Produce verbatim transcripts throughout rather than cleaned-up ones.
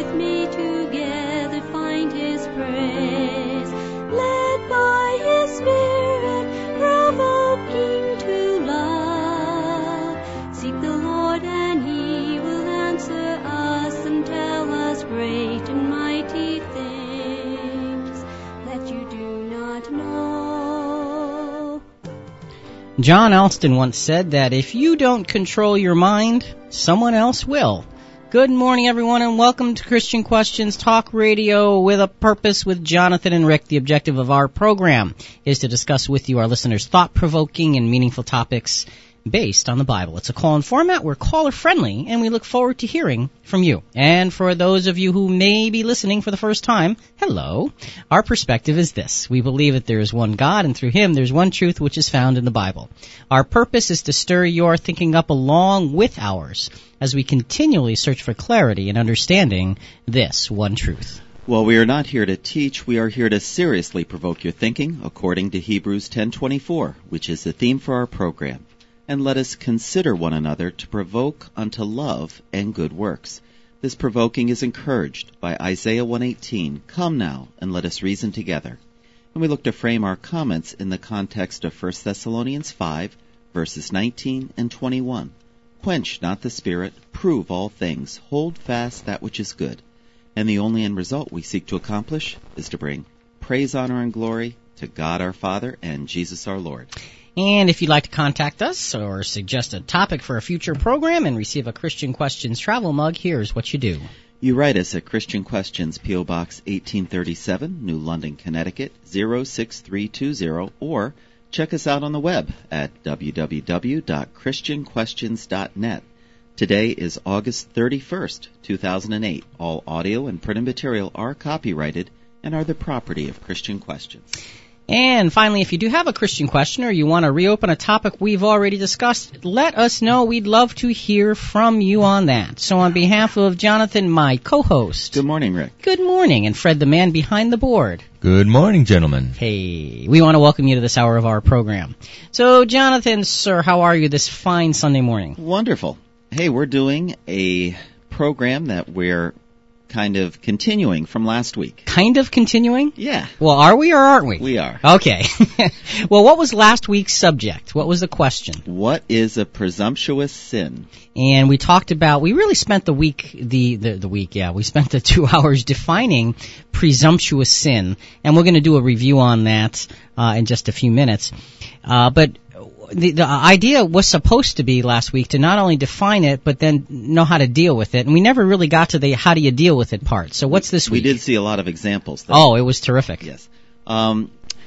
with me together find his praise. Led by his Spirit, provoking to love. Seek the Lord and he will answer us and tell us great and mighty things that you do not know. John Alston once said that if you don't control your mind, someone else will. Good morning, everyone, and welcome to Christian Questions Talk Radio with a Purpose with Jonathan and Rick. The objective of our program is to discuss with you, our listeners, thought-provoking and meaningful topics based on the Bible. It's a call-in format. We're caller-friendly, and we look forward to hearing from you. And for those of you who may be listening for the first time, hello. Our perspective is this. We believe that there is one God, and through him there's one truth which is found in the Bible. Our purpose is to stir your thinking up along with ours as we continually search for clarity and understanding this one truth. Well, we are not here to teach. We are here to seriously provoke your thinking, according to Hebrews ten twenty-four, which is the theme for our program. And let us consider one another to provoke unto love and good works. This provoking is encouraged by Isaiah one eighteen, Come now, and let us reason together. And we look to frame our comments in the context of First Thessalonians five, verses nineteen and twenty-one. Quench not the spirit, prove all things, hold fast that which is good. And the only end result we seek to accomplish is to bring praise, honor, and glory to God our Father and Jesus our Lord. And if you'd like to contact us or suggest a topic for a future program and receive a Christian Questions travel mug, here's what you do. You write us at Christian Questions, P O. Box eighteen thirty-seven, New London, Connecticut, zero six three two zero, or check us out on the web at w w w dot christian questions dot net. Today is August thirty-first, two thousand eight. All audio and printed material are copyrighted and are the property of Christian Questions. And finally, if you do have a Christian question or you want to reopen a topic we've already discussed, let us know. We'd love to hear from you on that. So on behalf of Jonathan, my co-host. Good morning, Rick. Good morning. And Fred, the man behind the board. Good morning, gentlemen. Hey, we want to welcome you to this hour of our program. So, Jonathan, sir, how are you this fine Sunday morning? Wonderful. Hey, we're doing a program that we're kind of continuing from last week. Kind of continuing? Yeah. Well, are we or aren't we? We are. Okay. Well, what was last week's subject? What was the question? What is a presumptuous sin? And we talked about, we really spent the week, the, the, the week, yeah, we spent the two hours defining presumptuous sin. And we're going to do a review on that uh, in just a few minutes. Uh, but The, the idea was supposed to be last week to not only define it, but then know how to deal with it. And we never really got to the how do you deal with it part. So what's this week? We did see a lot of examples, though. Oh, it was terrific. Yes. Um,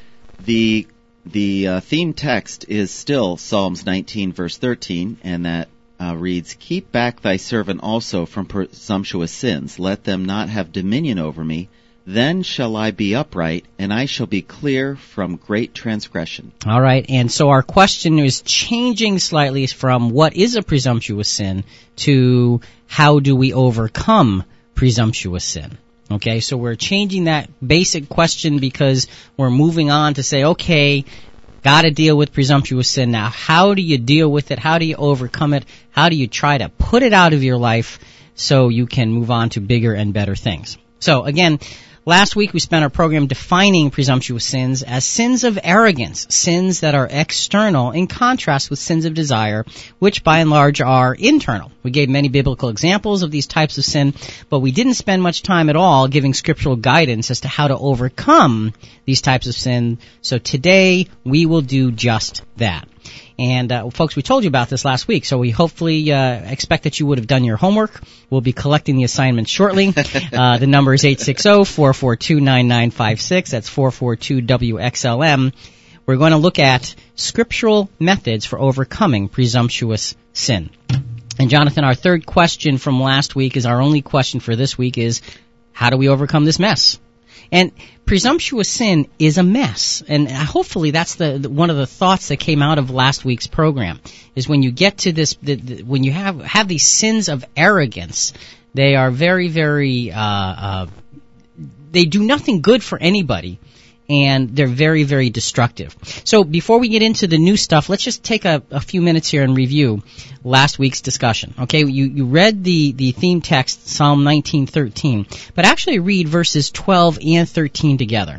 the the uh, theme text is still Psalms nineteen, verse thirteen, and that uh, reads, Keep back thy servant also from presumptuous sins. Let them not have dominion over me. Then shall I be upright, and I shall be clear from great transgression. All right, and so our question is changing slightly from what is a presumptuous sin to how do we overcome presumptuous sin. Okay, so we're changing that basic question because we're moving on to say, okay, got to deal with presumptuous sin. Now, how do you deal with it? How do you overcome it? How do you try to put it out of your life so you can move on to bigger and better things? So, again, last week we spent our program defining presumptuous sins as sins of arrogance, sins that are external in contrast with sins of desire, which by and large are internal. We gave many biblical examples of these types of sin, but we didn't spend much time at all giving scriptural guidance as to how to overcome these types of sin. So today we will do just that. And, uh, folks, we told you about this last week, so we hopefully uh, expect that you would have done your homework. We'll be collecting the assignment shortly. uh, the number is eight six zero, four four two, nine nine five six. That's four four two W X L M. We're going to look at scriptural methods for overcoming presumptuous sin. And, Jonathan, our third question from last week is our only question for this week is, how do we overcome this mess? And presumptuous sin is a mess, and hopefully that's the, the one of the thoughts that came out of last week's program. Is when you get to this, the, the, when you have have these sins of arrogance, they are very, very, uh, uh, they do nothing good for anybody, and they're very, very destructive. So before we get into the new stuff, let's just take a, a few minutes here and review last week's discussion. Okay, you, you read the, the theme text, Psalm nineteen thirteen, but actually read verses twelve and thirteen together.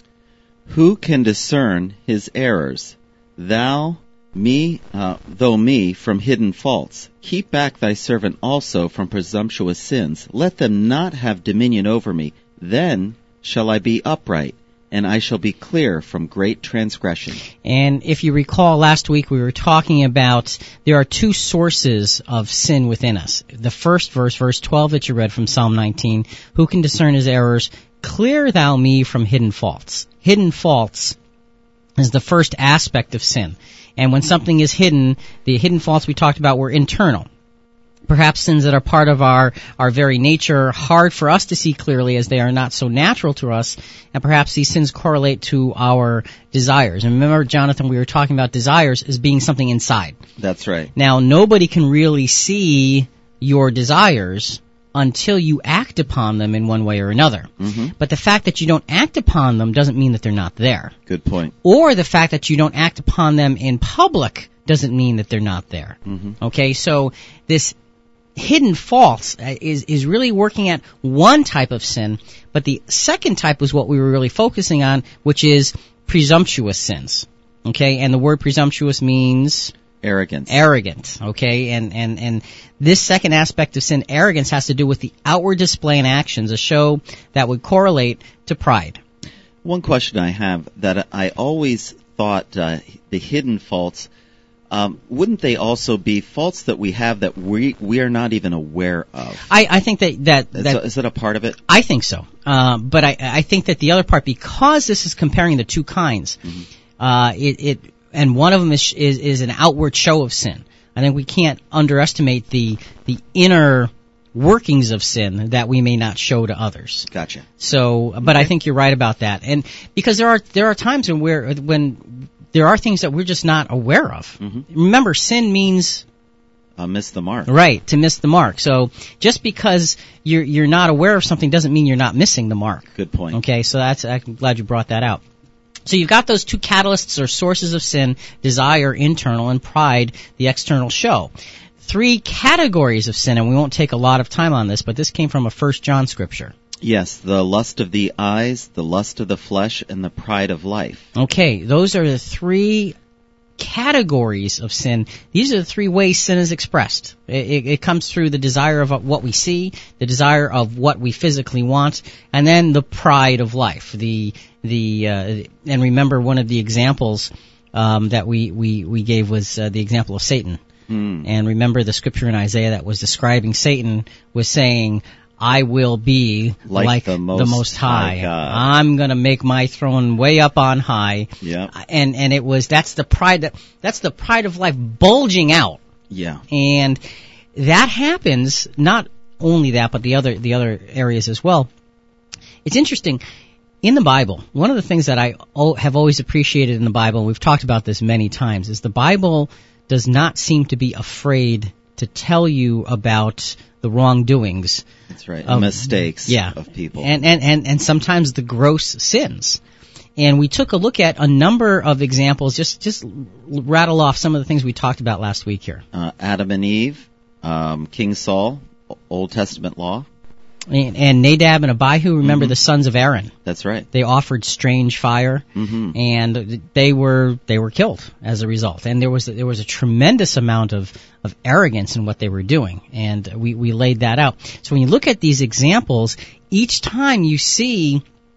Who can discern his errors? Thou, me, uh, though me, from hidden faults. Keep back thy servant also from presumptuous sins. Let them not have dominion over me. Then shall I be upright, and I shall be clear from great transgression. And if you recall, last week we were talking about there are two sources of sin within us. The first verse, verse twelve that you read from Psalm nineteen, who can discern his errors? Clear thou me from hidden faults. Hidden faults is the first aspect of sin. And when something is hidden, the hidden faults we talked about were internal. Perhaps sins that are part of our, our very nature, hard for us to see clearly as they are not so natural to us, and perhaps these sins correlate to our desires. And remember, Jonathan, we were talking about desires as being something inside. That's right. Now, nobody can really see your desires until you act upon them in one way or another. Mm-hmm. But the fact that you don't act upon them doesn't mean that they're not there. Good point. Or the fact that you don't act upon them in public doesn't mean that they're not there. Mm-hmm. Okay, so this hidden faults is is really working at one type of sin, but the second type was what we were really focusing on, which is presumptuous sins. Okay, and the word presumptuous means arrogance. Arrogant, okay? And, and, and this second aspect of sin, arrogance, has to do with the outward display and actions, a show that would correlate to pride. One question I have that I always thought uh, the hidden faults, um, wouldn't they also be faults that we have that we we are not even aware of? I, I think that... that, is, that a, is that a part of it? I think so. Uh, but I, I think that the other part, because this is comparing the two kinds, mm-hmm. uh, it... it and one of them is, is is an outward show of sin. I think we can't underestimate the the inner workings of sin that we may not show to others. Gotcha. So, but okay. I think you're right about that, and because there are there are times when we're when there are things that we're just not aware of. Mm-hmm. Remember, sin means uh, miss the mark. Right, to miss the mark. So just because you're you're not aware of something doesn't mean you're not missing the mark. Good point. Okay, so that's I'm glad you brought that out. So you've got those two catalysts or sources of sin, desire, internal, and pride, the external show. Three categories of sin, and we won't take a lot of time on this, but this came from a First John scripture. Yes, the lust of the eyes, the lust of the flesh, and the pride of life. Okay, those are the three categories of sin. These are the three ways sin is expressed. It, it, it comes through the desire of what we see, the desire of what we physically want, and then the pride of life. The the uh, and remember, one of the examples um, that we, we, we gave was uh, the example of Satan. Mm. And remember, the scripture in Isaiah that was describing Satan was saying, I will be like, like the, most the Most High. high God. I'm going to make my throne way up on high. Yeah. And and it was that's the pride that that's the pride of life bulging out. Yeah. And that happens, not only that, but the other the other areas as well. It's interesting. In the Bible, one of the things that I have always appreciated in the Bible, and we've talked about this many times, is the Bible does not seem to be afraid to tell you about the wrongdoings. That's right. Of, mistakes yeah. of people. And, and, and, and sometimes the gross sins. And we took a look at a number of examples, just, just rattle off some of the things we talked about last week here. Uh, Adam and Eve, um, King Saul, Old Testament law. And, and Nadab and Abihu, remember mm-hmm. the sons of Aaron. That's right. They offered strange fire, mm-hmm. and they were they were killed as a result. And there was there was a tremendous amount of, of arrogance in what they were doing, and we, we laid that out. So when you look at these examples, each time you see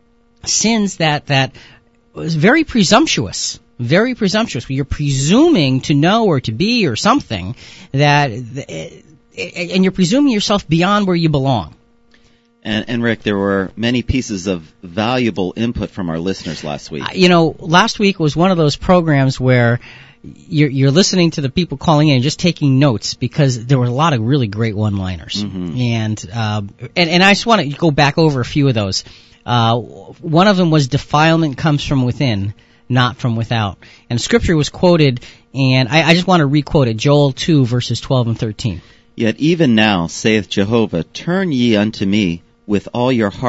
sins that that was very presumptuous. Very presumptuous. You're presuming to know or to be or something that, and you're presuming yourself beyond where you belong. And, and Rick, there were many pieces of valuable input from our listeners last week. You know, last week was one of those programs where you're, you're listening to the people calling in and just taking notes, because there were a lot of really great one-liners. Mm-hmm. And, uh, and and I just want to go back over a few of those. Uh, one of them was defilement comes from within, not from without. And scripture was quoted, and I, I just want to re-quote it, Joel two, verses twelve and thirteen. Yet even now, saith Jehovah, turn ye unto me with all your heart,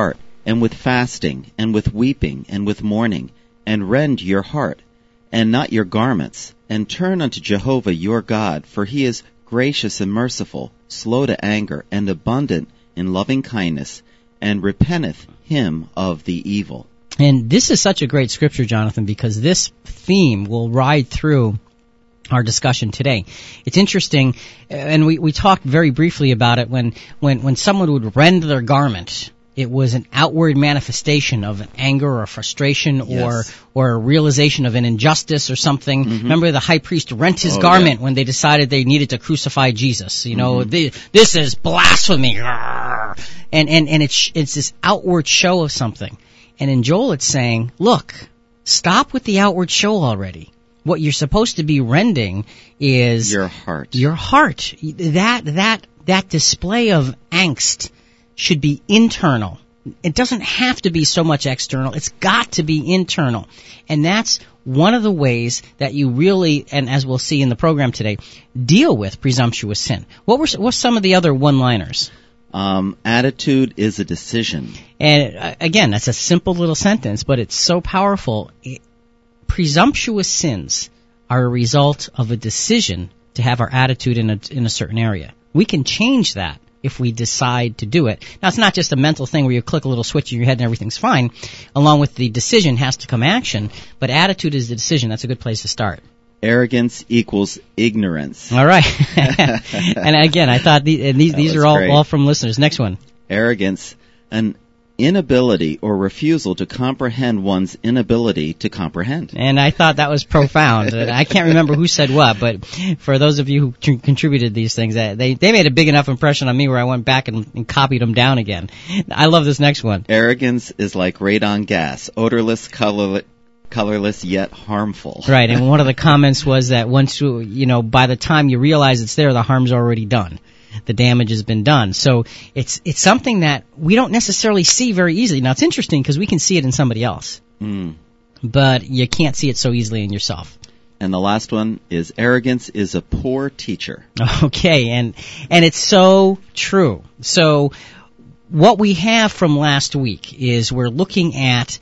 and with fasting, and with weeping, and with mourning, and rend your heart, and not your garments, and turn unto Jehovah your God, for he is gracious and merciful, slow to anger, and abundant in loving kindness, and repenteth him of the evil. And this is such a great scripture, Jonathan, because this theme will ride through our discussion today. It's interesting, and we, we talked very briefly about it, when, when, when someone would rend their garment, it was an outward manifestation of an anger or frustration Yes. or or a realization of an injustice or something. Mm-hmm. Remember, the high priest rent his Oh, garment yeah. when they decided they needed to crucify Jesus. You know, Mm-hmm. they, this is blasphemy. And, and, and it's, it's this outward show of something. And in Joel it's saying, look, stop with the outward show already. What you're supposed to be rending is Your heart. your heart. That, that, that display of angst should be internal. It doesn't have to be so much external. It's got to be internal. And that's one of the ways that you really, and as we'll see in the program today, deal with presumptuous sin. What were, what's some of the other one-liners? Um, attitude is a decision. And uh, again, that's a simple little sentence, but it's so powerful. It, presumptuous sins are a result of a decision to have our attitude in a, in a certain area. We can change that if we decide to do it. Now, it's not just a mental thing where you click a little switch in your head and everything's fine. Along with the decision has to come action, but attitude is the decision. That's a good place to start. Arrogance equals ignorance. All right. And again, I thought the, and these, That these was are all, great. all from listeners. Next one. Arrogance, an inability or refusal to comprehend one's inability to comprehend. And I thought that was profound. I can't remember who said what, but for those of you who tr- contributed these things, they they made a big enough impression on me where I went back and, and copied them down again. I love this next one. Arrogance is like radon gas, odorless, colorless, colorless yet harmful. Right, and one of the comments was that once you, you know, by the time you realize it's there, the harm's already done. The damage has been done. So it's it's something that we don't necessarily see very easily. Now, it's interesting because we can see it in somebody else, Mm. but you can't see it so easily in yourself. And the last one is arrogance is a poor teacher. Okay, and and it's so true. So what we have from last week is we're looking at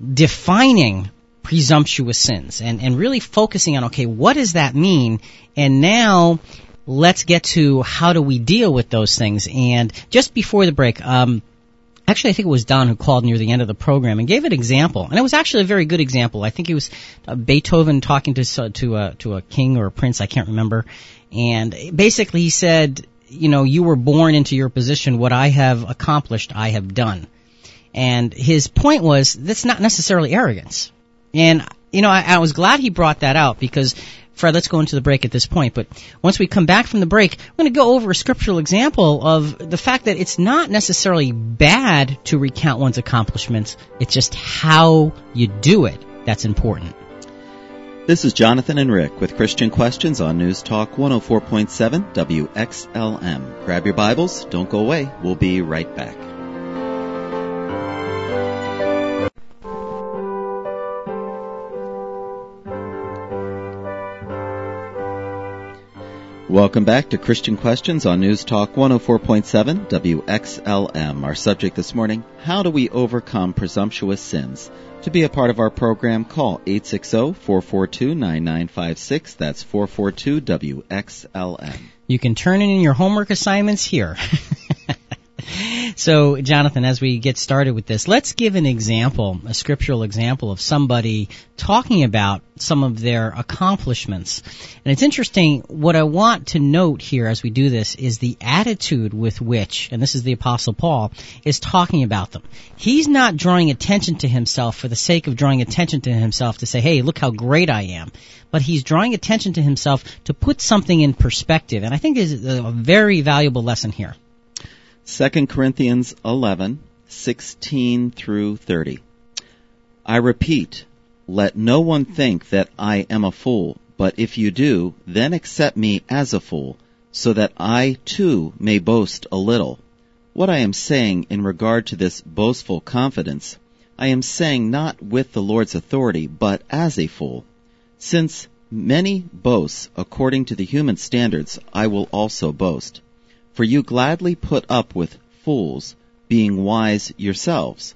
defining presumptuous sins and, and really focusing on, okay, what does that mean? And now let's get to how do we deal with those things. And just before the break, um, actually I think it was Don who called near the end of the program and gave an example. And it was actually a very good example. I think it was uh, Beethoven talking to, uh, to, a, to a king or a prince, I can't remember. And basically he said, you know, you were born into your position. What I have accomplished, I have done. And his point was, that's not necessarily arrogance. And, you know, I, I was glad he brought that out because, Fred, let's go into the break at this point. But once we come back from the break, I'm going to go over a scriptural example of the fact that it's not necessarily bad to recount one's accomplishments. It's just how you do it that's important. This is Jonathan and Rick with Christian Questions on News Talk one oh four point seven W X L M. Grab your Bibles. Don't go away. We'll be right back. Welcome back to Christian Questions on News Talk one oh four point seven W X L M. Our subject this morning, how do we overcome presumptuous sins? To be a part of our program, call eight six zero, four four two, nine nine five six. That's four four two W X L M. You can turn in your homework assignments here. So, Jonathan, as we get started with this, let's give an example, a scriptural example of somebody talking about some of their accomplishments. And it's interesting, what I want to note here as we do this is the attitude with which, and this is the Apostle Paul, is talking about them. He's not drawing attention to himself for the sake of drawing attention to himself to say, hey, look how great I am. But he's drawing attention to himself to put something in perspective. And I think this is a very valuable lesson here. Second Corinthians eleven, sixteen through thirty. I repeat, let no one think that I am a fool, but if you do, then accept me as a fool, so that I too may boast a little. What I am saying in regard to this boastful confidence, I am saying not with the Lord's authority, but as a fool. Since many boast according to the human standards, I will also boast. For you gladly put up with fools, being wise yourselves.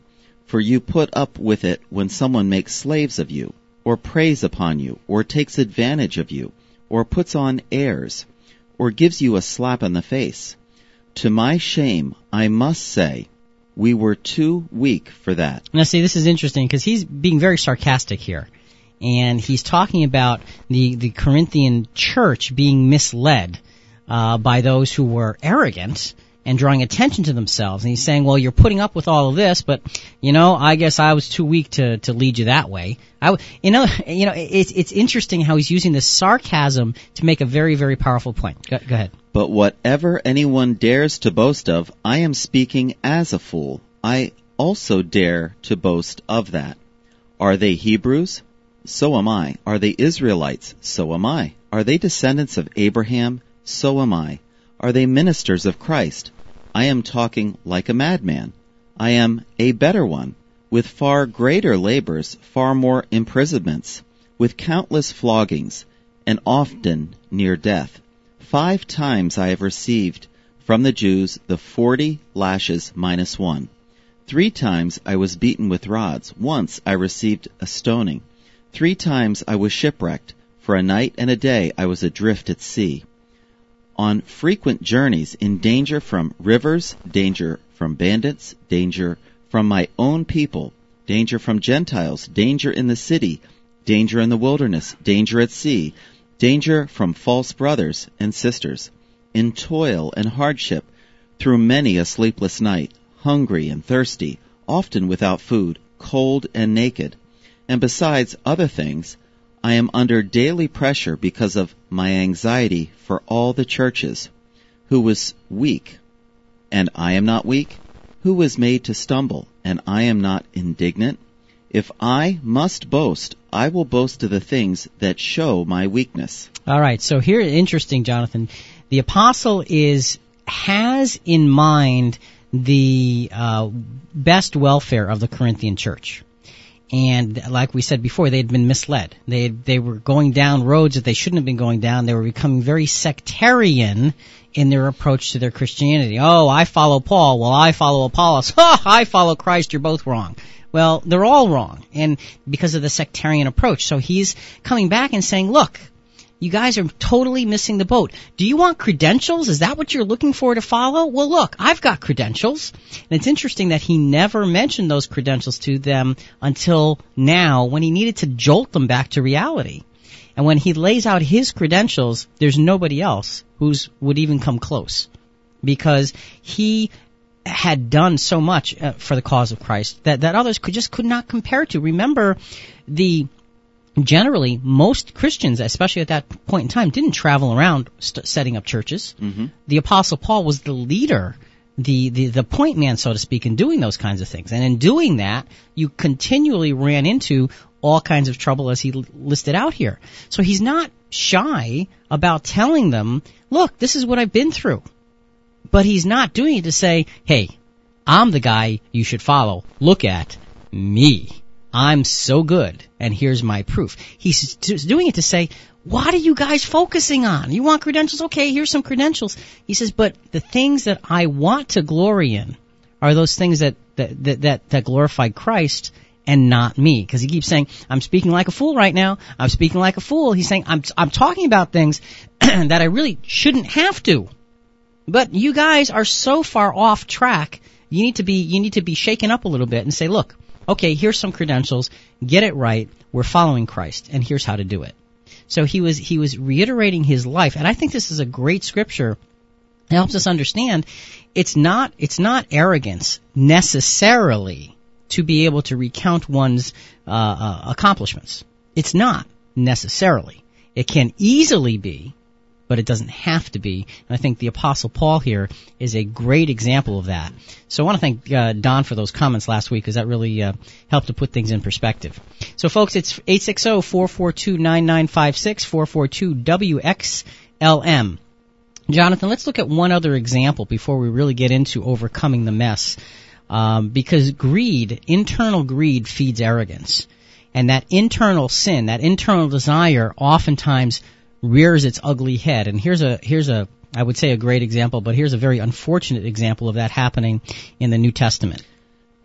For you put up with it when someone makes slaves of you, or preys upon you, or takes advantage of you, or puts on airs, or gives you a slap on the face. To my shame, I must say, we were too weak for that. Now see, this is interesting because he's being very sarcastic here. And he's talking about the, the Corinthian church being misled uh, by those who were arrogant and drawing attention to themselves. And he's saying, well, you're putting up with all of this, but, you know, I guess I was too weak to, to lead you that way. I w- you know, you know, it's, it's interesting how he's using this sarcasm to make a very, very powerful point. Go, go ahead. But whatever anyone dares to boast of, I am speaking as a fool. I also dare to boast of that. Are they Hebrews? So am I. Are they Israelites? So am I. Are they descendants of Abraham? So am I. Are they ministers of Christ? I am talking like a madman. I am a better one, with far greater labors, far more imprisonments, with countless floggings, and often near death. Five times I have received from the Jews the forty lashes minus one. Three times I was beaten with rods. Once I received a stoning. Three times I was shipwrecked. For a night and a day I was adrift at sea. On frequent journeys, in danger from rivers, danger from bandits, danger from my own people, danger from Gentiles, danger in the city, danger in the wilderness, danger at sea, danger from false brothers and sisters, in toil and hardship, through many a sleepless night, hungry and thirsty, often without food, cold and naked. And besides other things, I am under daily pressure because of my anxiety for all the churches. Who was weak, and I am not weak? Who was made to stumble, and I am not indignant? If I must boast, I will boast of the things that show my weakness. All right, so here, interesting, Jonathan. The apostle is has in mind the uh, best welfare of the Corinthian church. And like we said before, they had been misled. They had, they were going down roads that they shouldn't have been going down. They were becoming very sectarian in their approach to their Christianity. Oh, I follow Paul. Well, I follow Apollos. Ha! I follow Christ. You're both wrong. Well, they're all wrong, and because of the sectarian approach. So he's coming back and saying, look, you guys are totally missing the boat. Do you want credentials? Is that what you're looking for to follow? Well, look, I've got credentials. And it's interesting that he never mentioned those credentials to them until now when he needed to jolt them back to reality. And when he lays out his credentials, there's nobody else who's would even come close, because he had done so much uh, for the cause of Christ that, that others could just could not compare to. Remember, the generally, most Christians, especially at that point in time, didn't travel around st- setting up churches. Mm-hmm. The Apostle Paul was the leader, the, the, the point man, so to speak, in doing those kinds of things. And in doing that, you continually ran into all kinds of trouble as he l- listed out here. So he's not shy about telling them, look, this is what I've been through. But he's not doing it to say, hey, I'm the guy you should follow. Look at me. I'm so good, and here's my proof. He's doing it to say, what are you guys focusing on? You want credentials? Okay, here's some credentials. He says, but the things that I want to glory in are those things that that that, that, that glorify Christ and not me. Because he keeps saying, I'm speaking like a fool right now. I'm speaking like a fool. He's saying, I'm I'm talking about things that I really shouldn't have to. But you guys are so far off track. You need to be you need to be shaken up a little bit and say, look, okay, here's some credentials. Get it right. We're following Christ, and here's how to do it. So he was he was reiterating his life, and I think this is a great scripture. It helps us understand it's not it's not arrogance necessarily to be able to recount one's uh, uh, accomplishments. It's not necessarily. It can easily be, but it doesn't have to be. And I think the Apostle Paul here is a great example of that. So I want to thank uh, Don for those comments last week, because that really uh, helped to put things in perspective. So, folks, it's eight six zero, four four two, nine nine five six, four four two, W X L M. Jonathan, let's look at one other example before we really get into overcoming the mess, um, because greed, internal greed, feeds arrogance. And that internal sin, that internal desire, oftentimes rears its ugly head. And here's a here's a I would say a great example, but here's a very unfortunate example of that happening in the New Testament.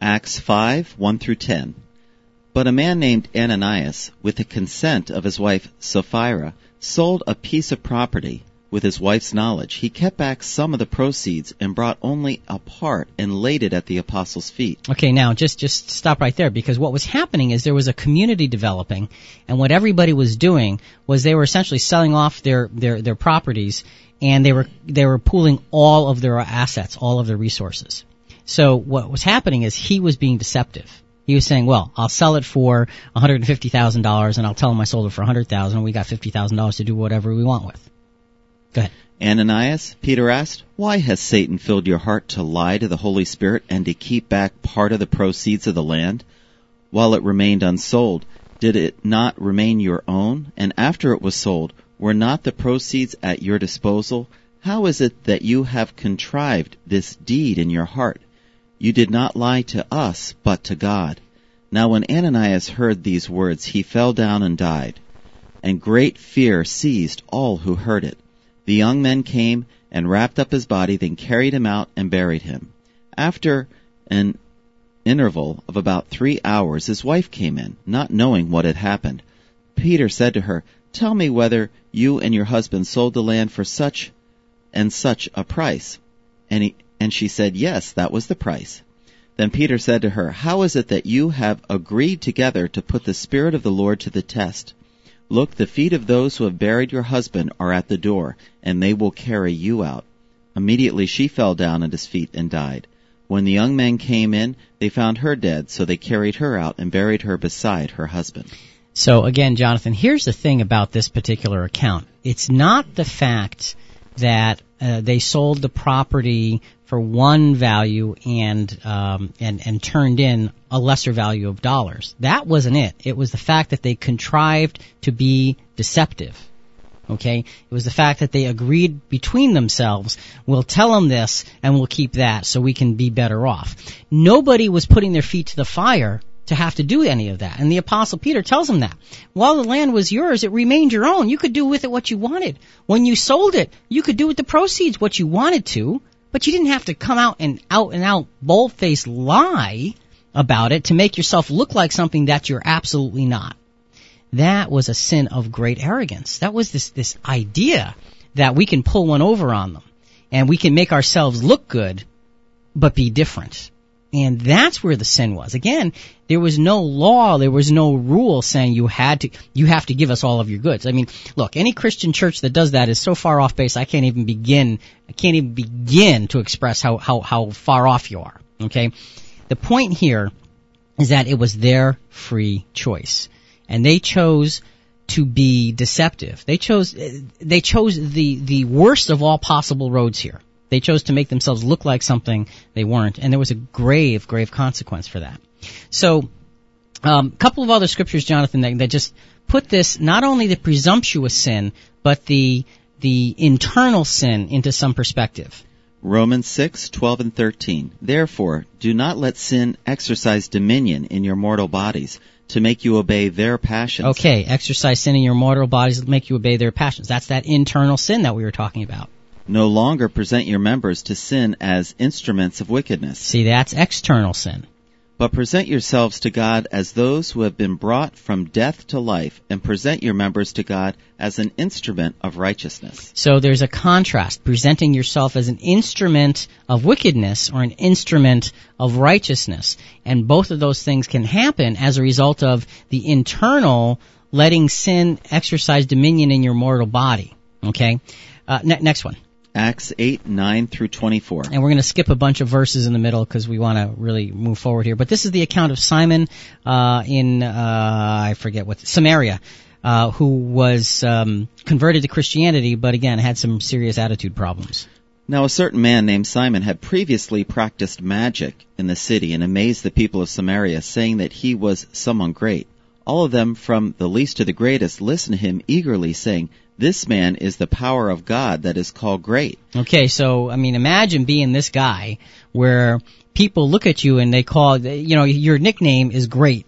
Acts five, one through ten. But a man named Ananias, with the consent of his wife Sapphira, sold a piece of property. With his wife's knowledge, he kept back some of the proceeds and brought only a part and laid it at the apostles' feet. Okay, now just just stop right there, because what was happening is there was a community developing, and what everybody was doing was they were essentially selling off their their, their properties, and they were they were pooling all of their assets, all of their resources. So what was happening is he was being deceptive. He was saying, well, I'll sell it for one hundred fifty thousand dollars, and I'll tell them I sold it for one hundred thousand dollars, and we got fifty thousand dollars to do whatever we want with. Go ahead. Ananias, Peter asked, why has Satan filled your heart to lie to the Holy Spirit and to keep back part of the proceeds of the land? While it remained unsold, did it not remain your own? And after it was sold, were not the proceeds at your disposal? How is it that you have contrived this deed in your heart? You did not lie to us, but to God. Now when Ananias heard these words, he fell down and died. And great fear seized all who heard it. The young men came and wrapped up his body, then carried him out and buried him. After an interval of about three hours, his wife came in, not knowing what had happened. Peter said to her, tell me whether you and your husband sold the land for such and such a price. And, he, and she said, yes, that was the price. Then Peter said to her, how is it that you have agreed together to put the Spirit of the Lord to the test? Look, the feet of those who have buried your husband are at the door, and they will carry you out. Immediately she fell down at his feet and died. When the young men came in, they found her dead, so they carried her out and buried her beside her husband. So again, Jonathan, here's the thing about this particular account. It's not the fact that uh, they sold the property for one value and um, and and turned in a lesser value of dollars. That wasn't it. It was the fact that they contrived to be deceptive. Okay? It was the fact that they agreed between themselves, we'll tell them this and we'll keep that so we can be better off. Nobody was putting their feet to the fire to have to do any of that. And the Apostle Peter tells them that. While the land was yours, it remained your own. You could do with it what you wanted. When you sold it, you could do with the proceeds what you wanted to, but you didn't have to come out and out and out bold-faced lie about it to make yourself look like something that you're absolutely not. That was a sin of great arrogance. That was this, this idea that we can pull one over on them and we can make ourselves look good but be different. And that's where the sin was. Again, there was no law, there was no rule saying you had to, you have to give us all of your goods. I mean, look, any Christian church that does that is so far off base, I can't even begin, I can't even begin to express how, how, how far off you are. Okay? The point here is that it was their free choice. And they chose to be deceptive. They chose, they chose the, the worst of all possible roads here. They chose to make themselves look like something they weren't, and there was a grave, grave consequence for that. So, a um, couple of other scriptures, Jonathan, that, that just put this, not only the presumptuous sin, but the the internal sin into some perspective. Romans six, twelve and thirteen. Therefore, do not let sin exercise dominion in your mortal bodies to make you obey their passions. Okay, exercise sin in your mortal bodies to make you obey their passions. That's that internal sin that we were talking about. No longer present your members to sin as instruments of wickedness. See, that's external sin. But present yourselves to God as those who have been brought from death to life, and present your members to God as an instrument of righteousness. So there's a contrast, presenting yourself as an instrument of wickedness or an instrument of righteousness. And both of those things can happen as a result of the internal letting sin exercise dominion in your mortal body. Okay? Uh, ne- next one. Acts eight, nine through twenty-four. And we're going to skip a bunch of verses in the middle because we want to really move forward here. But this is the account of Simon uh, in, uh, I forget what, Samaria, uh, who was um, converted to Christianity, but again had some serious attitude problems. Now a certain man named Simon had previously practiced magic in the city and amazed the people of Samaria, saying that he was someone great. All of them, from the least to the greatest, listened to him eagerly, saying, "This man is the power of God that is called great." Okay, so, I mean, imagine being this guy where people look at you and they call, you know, your nickname is Great.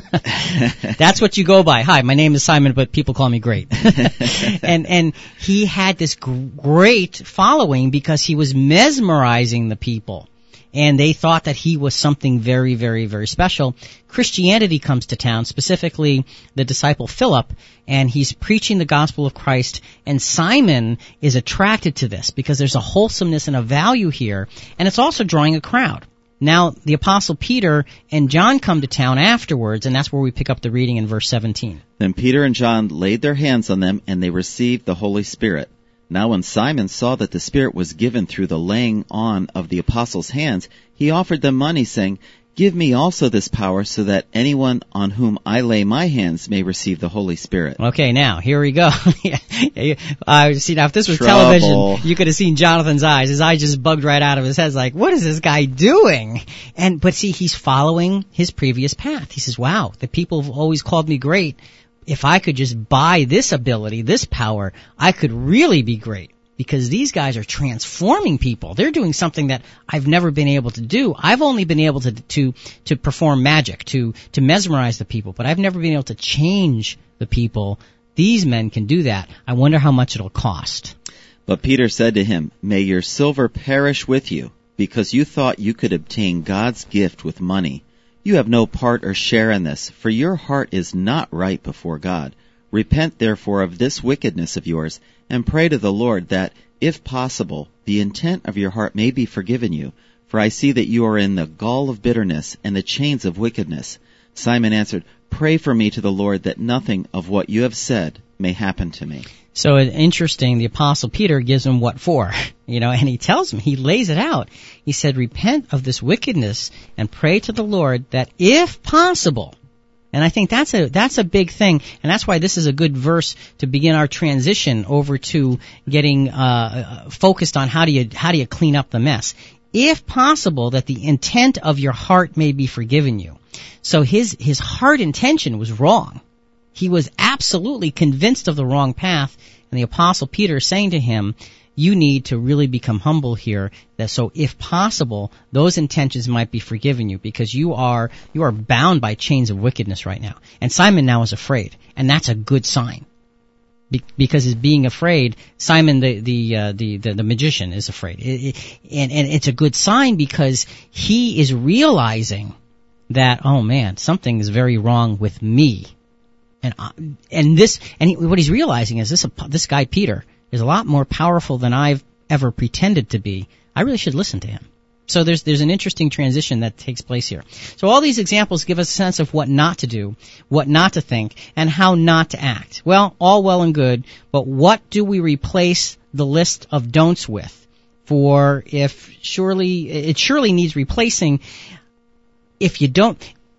That's what you go by. Hi, my name is Simon, but people call me Great. and and he had this great following because he was mesmerizing the people. and they thought that he was something very, very, very special. Christianity comes to town, specifically the disciple Philip, and he's preaching the gospel of Christ, and Simon is attracted to this because there's a wholesomeness and a value here, and it's also drawing a crowd. Now, the Apostle Peter and John come to town afterwards, and that's where we pick up the reading in verse seventeen. Then Peter and John laid their hands on them, and they received the Holy Spirit. Now when Simon saw that the Spirit was given through the laying on of the apostles' hands, he offered them money, saying, "Give me also this power, so that anyone on whom I lay my hands may receive the Holy Spirit." Okay, now, here we go. uh, see, now, if this was Trouble. television, you could have seen Jonathan's eyes. His eyes just bugged right out of his head. It's like, what is this guy doing? And, but see, he's following his previous path. He says, wow, the people have always called me great. If I could just buy this ability, this power, I could really be great. Because these guys are transforming people. They're doing something that I've never been able to do. I've only been able to to to perform magic, to to mesmerize the people, but I've never been able to change the people. These men can do that. I wonder how much it'll cost. But Peter said to him, "May your silver perish with you, because you thought you could obtain God's gift with money. You have no part or share in this, for your heart is not right before God. Repent therefore of this wickedness of yours, and pray to the Lord that, if possible, the intent of your heart may be forgiven you. For I see that you are in the gall of bitterness and the chains of wickedness." Simon answered, "Pray for me to the Lord that nothing of what you have said may happen to me." So it's interesting, the Apostle Peter gives him what for, you know, and he tells him, he lays it out. He said, repent of this wickedness and pray to the Lord that if possible. And I think that's a that's a big thing, and that's why this is a good verse to begin our transition over to getting uh focused on how do you how do you clean up the mess. If possible, that the intent of your heart may be forgiven you. So his his heart intention was wrong. He was absolutely convinced of the wrong path, and the Apostle Peter is saying to him, you need to really become humble here, that so if possible, those intentions might be forgiven you, because you are you are bound by chains of wickedness right now. And Simon now is afraid, and that's a good sign. Be- because his being afraid, Simon the the, uh, the the the magician is afraid, it, it, and and it's a good sign because he is realizing that, oh man, something is very wrong with me, and uh, and this and he, what he's realizing is this this guy Peter is a lot more powerful than I've ever pretended to be. I really should listen to him. So there's there's an interesting transition that takes place here. So all these examples give us a sense of what not to do, what not to think, and how not to act. Well, all well and good, but what do we replace the list of don'ts with? For if surely, it surely needs replacing if you don't,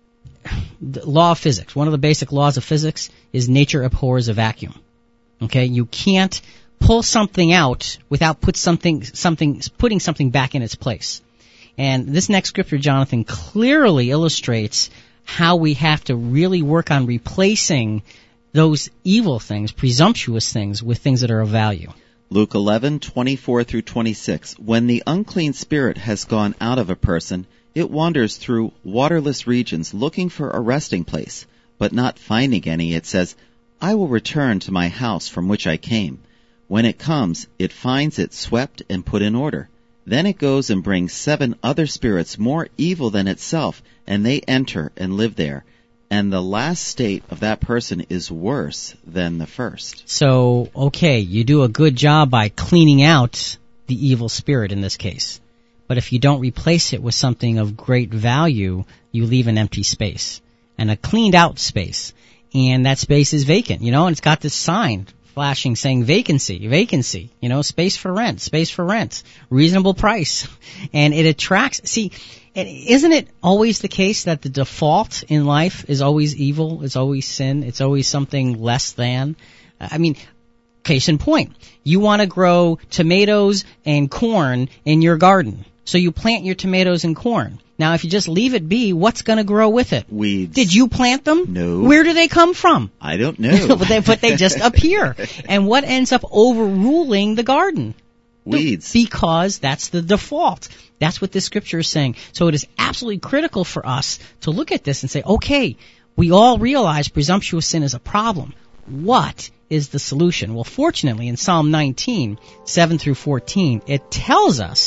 the law of physics, one of the basic laws of physics is nature abhors a vacuum. Okay, you can't pull something out without put something, something, putting something back in its place. And this next scripture, Jonathan, clearly illustrates how we have to really work on replacing those evil things, presumptuous things, with things that are of value. Luke eleven twenty-four through twenty-six. When the unclean spirit has gone out of a person, it wanders through waterless regions looking for a resting place, but not finding any, it says, "I will return to my house from which I came." When it comes, it finds it swept and put in order. Then it goes and brings seven other spirits more evil than itself, and they enter and live there. And the last state of that person is worse than the first. So, okay, you do a good job by cleaning out the evil spirit in this case. But if you don't replace it with something of great value, you leave an empty space. And a cleaned out space. And that space is vacant, you know, and it's got this sign flashing saying vacancy, vacancy, you know, space for rent, space for rent, reasonable price. And it attracts, see, isn't it always the case that the default in life is always evil, it's always sin, it's always something less than? I mean, case in point, you want to grow tomatoes and corn in your garden. So you plant your tomatoes and corn. Now, if you just leave it be, what's going to grow with it? Weeds. Did you plant them? No. Where do they come from? I don't know. but, they, but they just appear. And what ends up overruling the garden? Weeds. Because that's the default. That's what this scripture is saying. So it is absolutely critical for us to look at this and say, okay, we all realize presumptuous sin is a problem. What is the solution? Well, fortunately, in Psalm nineteen, seven through fourteen, it tells us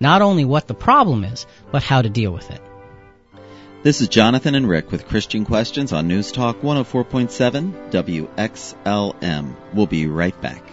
not only what the problem is, but how to deal with it. This is Jonathan and Rick with Christian Questions on News Talk one oh four point seven W X L M. We'll be right back.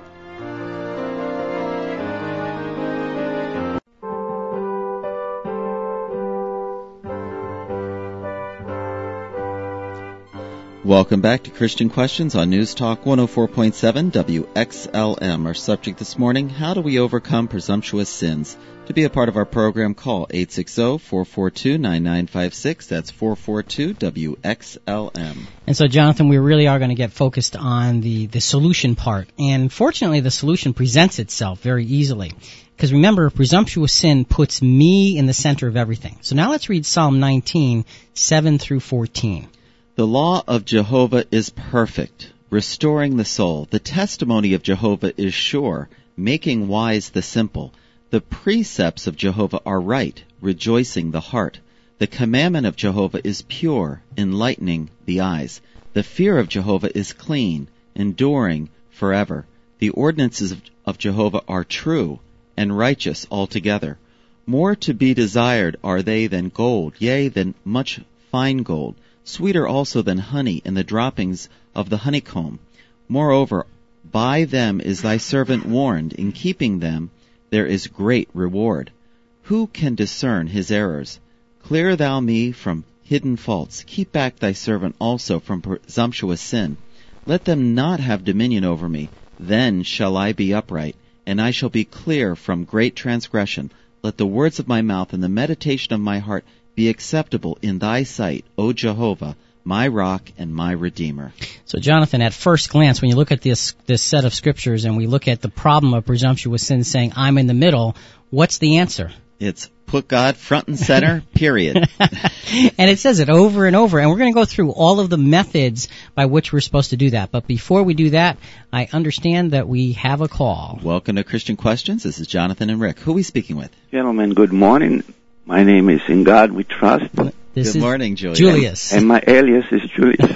Welcome back to Christian Questions on News Talk one oh four point seven W X L M. Our subject this morning, how do we overcome presumptuous sins? To be a part of our program, call eight six zero, four four two, nine nine five six. That's four four two W X L M. And so, Jonathan, we really are going to get focused on the, the solution part. And fortunately, the solution presents itself very easily. Because remember, presumptuous sin puts me in the center of everything. So now let's read Psalm nineteen, seven through fourteen. The law of Jehovah is perfect, restoring the soul. The testimony of Jehovah is sure, making wise the simple. The precepts of Jehovah are right, rejoicing the heart. The commandment of Jehovah is pure, enlightening the eyes. The fear of Jehovah is clean, enduring forever. The ordinances of, of Jehovah are true and righteous altogether. More to be desired are they than gold, yea, than much fine gold. Sweeter also than honey and the droppings of the honeycomb. Moreover, by them is thy servant warned. In keeping them there is great reward. Who can discern his errors? Clear thou me from hidden faults. Keep back thy servant also from presumptuous sin. Let them not have dominion over me. Then shall I be upright, and I shall be clear from great transgression. Let the words of my mouth and the meditation of my heart be acceptable in thy sight, O Jehovah, my rock and my redeemer. So, Jonathan, at first glance, when you look at this this set of scriptures and we look at the problem of presumptuous sin saying, I'm in the middle, what's the answer? It's put God front and center, period. And it says it over and over, and we're going to go through all of the methods by which we're supposed to do that. But before we do that, I understand that we have a call. Welcome to Christian Questions. This is Jonathan and Rick. Who are we speaking with? Gentlemen, good morning. My name is In God We Trust. This Good is morning, Julius. Julius. And my alias is Julius.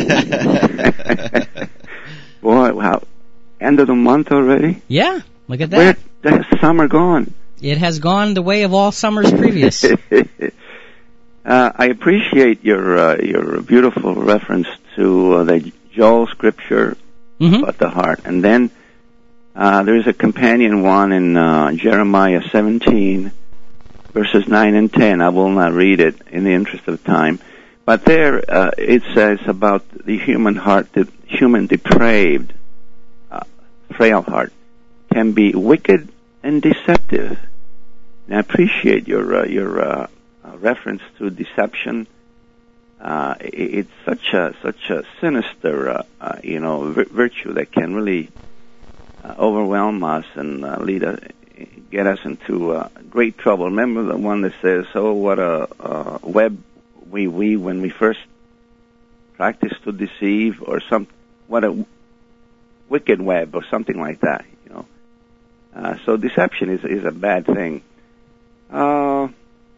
Boy, wow. End of the month already? Yeah, look at Where that. the summer gone? It has gone the way of all summers previous. uh, I appreciate your uh, your beautiful reference to uh, the Joel scripture Mm-hmm. about the heart. And then uh, there's a companion one in uh, Jeremiah seventeen, verses nine and ten. I will not read it in the interest of time. But there uh, it says about the human heart, the human depraved, uh, frail heart, can be wicked and deceptive. And I appreciate your uh, your uh, uh, reference to deception. Uh, it, it's such a such a sinister, uh, uh, you know, vir- virtue that can really uh, overwhelm us and uh, lead us, get us into uh, great trouble. Remember the one that says, "Oh, what a uh, web we weave when we first practice to deceive," or some what a wicked web, or something like that. You know, uh, so deception is is a bad thing. Uh,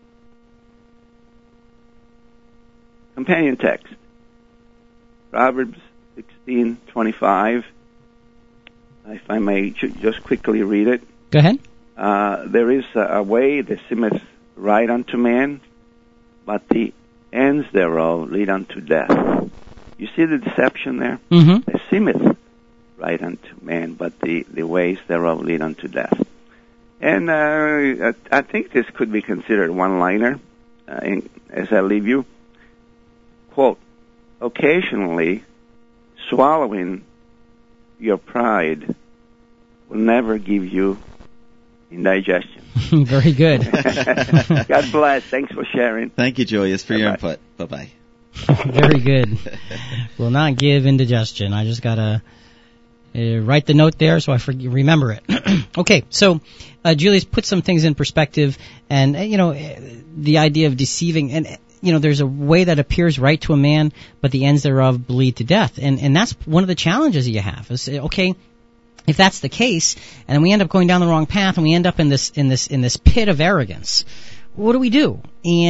companion text, Proverbs sixteen twenty-five. If I may ju- just quickly read it. Go ahead. Uh, there is a, a way that seemeth right unto man, but the ends thereof lead unto death. You see the deception there? Mm-hmm. There seemeth right unto man, but the, the ways thereof lead unto death. And uh, I think this could be considered one-liner, uh, in, as I leave you. Quote, occasionally swallowing your pride will never give you indigestion. Very good. God bless. Thanks for sharing. Thank you, Julius, for Bye-bye. your input. Bye-bye. Very good. Will not give indigestion. I just got to uh, write the note there so I for- remember it. Okay, so uh, Julius put some things in perspective, and, uh, you know, uh, the idea of deceiving, and, uh, you know, there's a way that appears right to a man, but the ends thereof lead to death. And, and that's one of the challenges you have. Is, okay, if that's the case, and we end up going down the wrong path, and we end up in this in this in this pit of arrogance, what do we do? And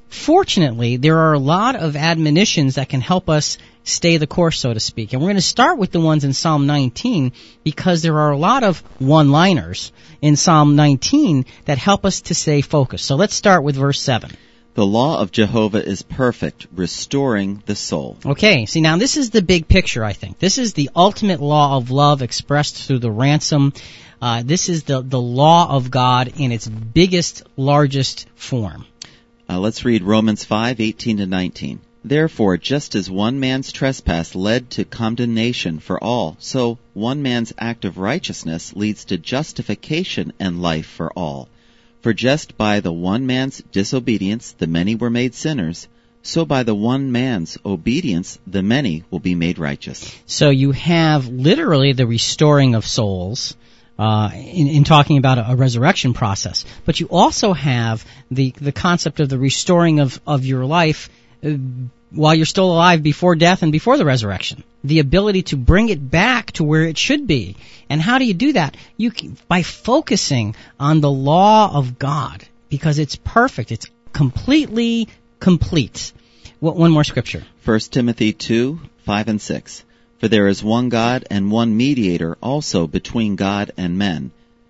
fortunately, there are a lot of admonitions that can help us stay the course, so to speak. And we're going to start with the ones in Psalm nineteen because there are a lot of one-liners in Psalm nineteen that help us to stay focused. So let's start with verse seven. The law of Jehovah is perfect, restoring the soul. Okay, see now this is the big picture, I think. This is the ultimate law of love expressed through the ransom. Uh, this is the, the law of God in its biggest, largest form. Uh, let's read Romans five, eighteen to nineteen. Therefore, just as one man's trespass led to condemnation for all, so one man's act of righteousness leads to justification and life for all. For just by the one man's disobedience the many were made sinners, so by the one man's obedience the many will be made righteous. So you have literally the restoring of souls, Uh, in, in talking about a, a resurrection process. But you also have the the concept of the restoring of, of your life uh, while you're still alive before death and before the resurrection. The ability to bring it back to where it should be. And how do you do that? You can, by focusing on the law of God, because it's perfect. It's completely complete. Well, one more scripture. First Timothy two, five and six. For there is one God and one mediator also between God and men,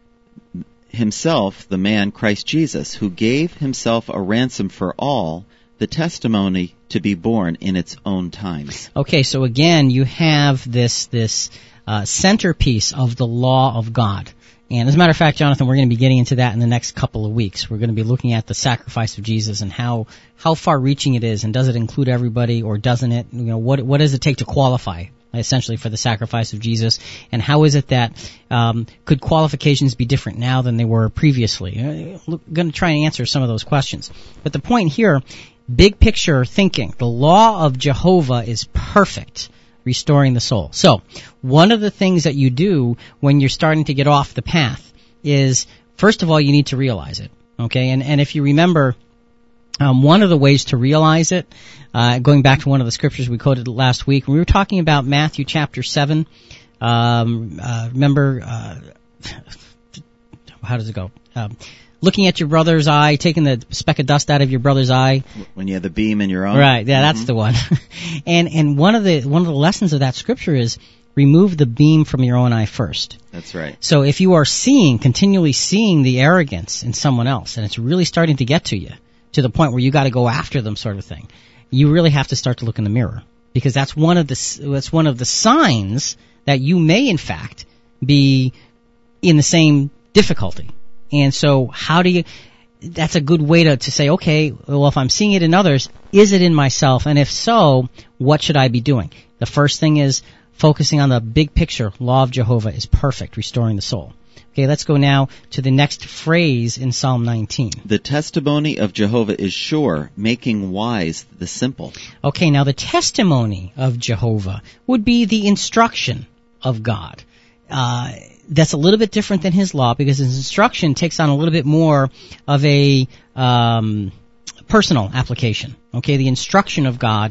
himself the man Christ Jesus, who gave himself a ransom for all, the testimony to be borne in its own times. Okay, so again, you have this this uh, centerpiece of the law of God. And as a matter of fact, Jonathan, we're going to be getting into that in the next couple of weeks. We're going to be looking at the sacrifice of Jesus and how how far-reaching it is, and does it include everybody or doesn't it? You know, what what does it take to qualify, essentially, for the sacrifice of Jesus, and how is it that um, could qualifications be different now than they were previously? Uh, look, going to try and answer some of those questions. But the point here, big picture thinking, the law of Jehovah is perfect, restoring the soul. So, one of the things that you do when you're starting to get off the path is, first of all, you need to realize it. Okay, and and if you remember, um, one of the ways to realize it, uh, going back to one of the scriptures we quoted last week, we were talking about Matthew chapter seven. Um, uh, remember, uh, how does it go? Um, looking at your brother's eye, taking the speck of dust out of your brother's eye. When you have the beam in your own. Right, yeah, that's mm-hmm. the one. and and one of the one of the lessons of that scripture is remove the beam from your own eye first. That's right. So if you are seeing, continually seeing the arrogance in someone else, and it's really starting to get to you, to the point where you got to go after them, sort of thing, you really have to start to look in the mirror, because that's one of the that's one of the signs that you may, in fact, be in the same difficulty. And so, how do you? That's a good way to to say, okay, well, if I'm seeing it in others, is it in myself? And if so, what should I be doing? The first thing is focusing on the big picture. Law of Jehovah is perfect, restoring the soul. Okay, let's go now to the next phrase in Psalm nineteen. The testimony of Jehovah is sure, making wise the simple. Okay, now the testimony of Jehovah would be the instruction of God. Uh, that's a little bit different than his law, because his instruction takes on a little bit more of a um, personal application. Okay, the instruction of God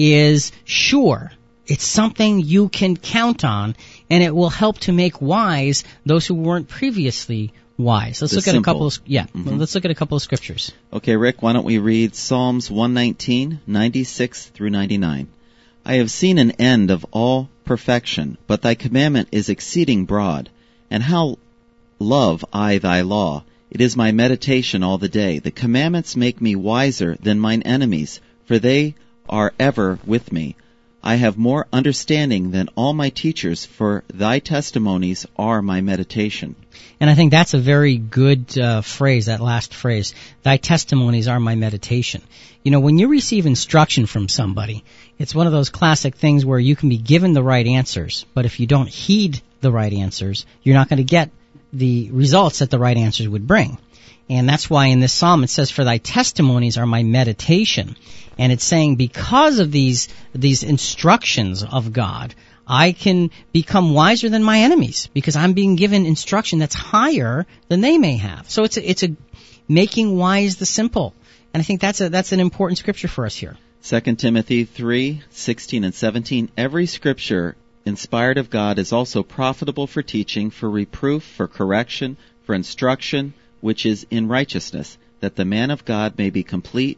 is sure. It's something you can count on, and it will help to make wise those who weren't previously wise. Let's The look at simple. a couple of yeah. Mm-hmm. Let's look at a couple of scriptures. Okay, Rick, why don't we read Psalms one nineteen, ninety-six through ninety-nine. I have seen an end of all perfection, but thy commandment is exceeding broad. And how love I thy law. It is my meditation all the day. The commandments make me wiser than mine enemies, for they are ever with me. I have more understanding than all my teachers, for thy testimonies are my meditation. And I think that's a very good uh, phrase, that last phrase. Thy testimonies are my meditation. You know, when you receive instruction from somebody, it's one of those classic things where you can be given the right answers, but if you don't heed the right answers, you're not going to get the results that the right answers would bring. And that's why in this psalm it says, for thy testimonies are my meditation. And it's saying because of these these instructions of God, I can become wiser than my enemies, because I'm being given instruction that's higher than they may have. So it's a, it's a making wise the simple. And I think that's a that's an important scripture for us here. Second Timothy three, sixteen and seventeen. Every scripture inspired of God is also profitable for teaching, for reproof, for correction, for instruction, which is in righteousness, that the man of God may be complete,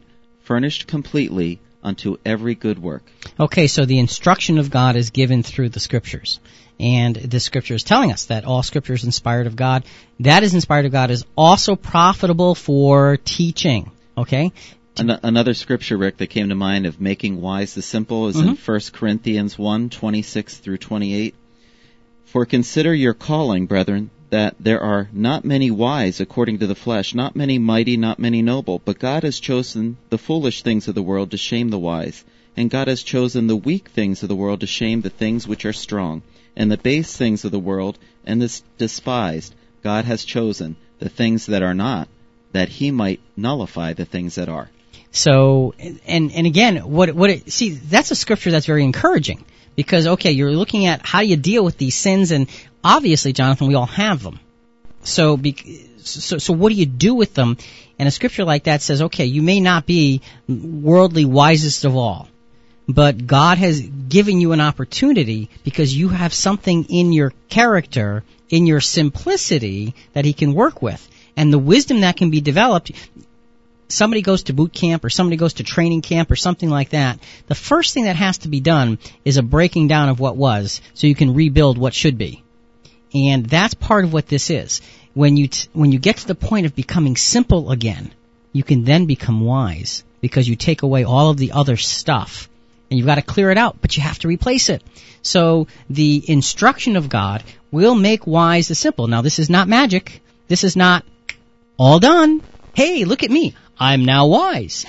furnished completely unto every good work. Okay, so the instruction of God is given through the Scriptures. And the Scripture is telling us that all Scripture is inspired of God. That is inspired of God is also profitable for teaching. Okay? An- another scripture, Rick, that came to mind of making wise the simple is mm-hmm. in First Corinthians one, twenty-six through twenty-eight. For consider your calling, brethren, that there are not many wise according to the flesh, not many mighty, not many noble, but God has chosen the foolish things of the world to shame the wise, and God has chosen the weak things of the world to shame the things which are strong, and the base things of the world and the despised God has chosen, the things that are not, that he might nullify the things that are. So, and and again, what what it, see, that's a scripture that's very encouraging. Because, okay, you're looking at how you deal with these sins, and obviously, Jonathan, we all have them. So, be, so, so what do you do with them? And a scripture like that says, okay, you may not be worldly wisest of all, but God has given you an opportunity because you have something in your character, in your simplicity, that he can work with. And the wisdom that can be developed, somebody goes to boot camp or somebody goes to training camp or something like that, the first thing that has to be done is a breaking down of what was so you can rebuild what should be. And that's part of what this is. When you t- when you get to the point of becoming simple again, you can then become wise because you take away all of the other stuff. And you've got to clear it out, but you have to replace it. So the instruction of God will make wise the simple. Now, this is not magic. This is not all done. Hey, look at me. I'm now wise.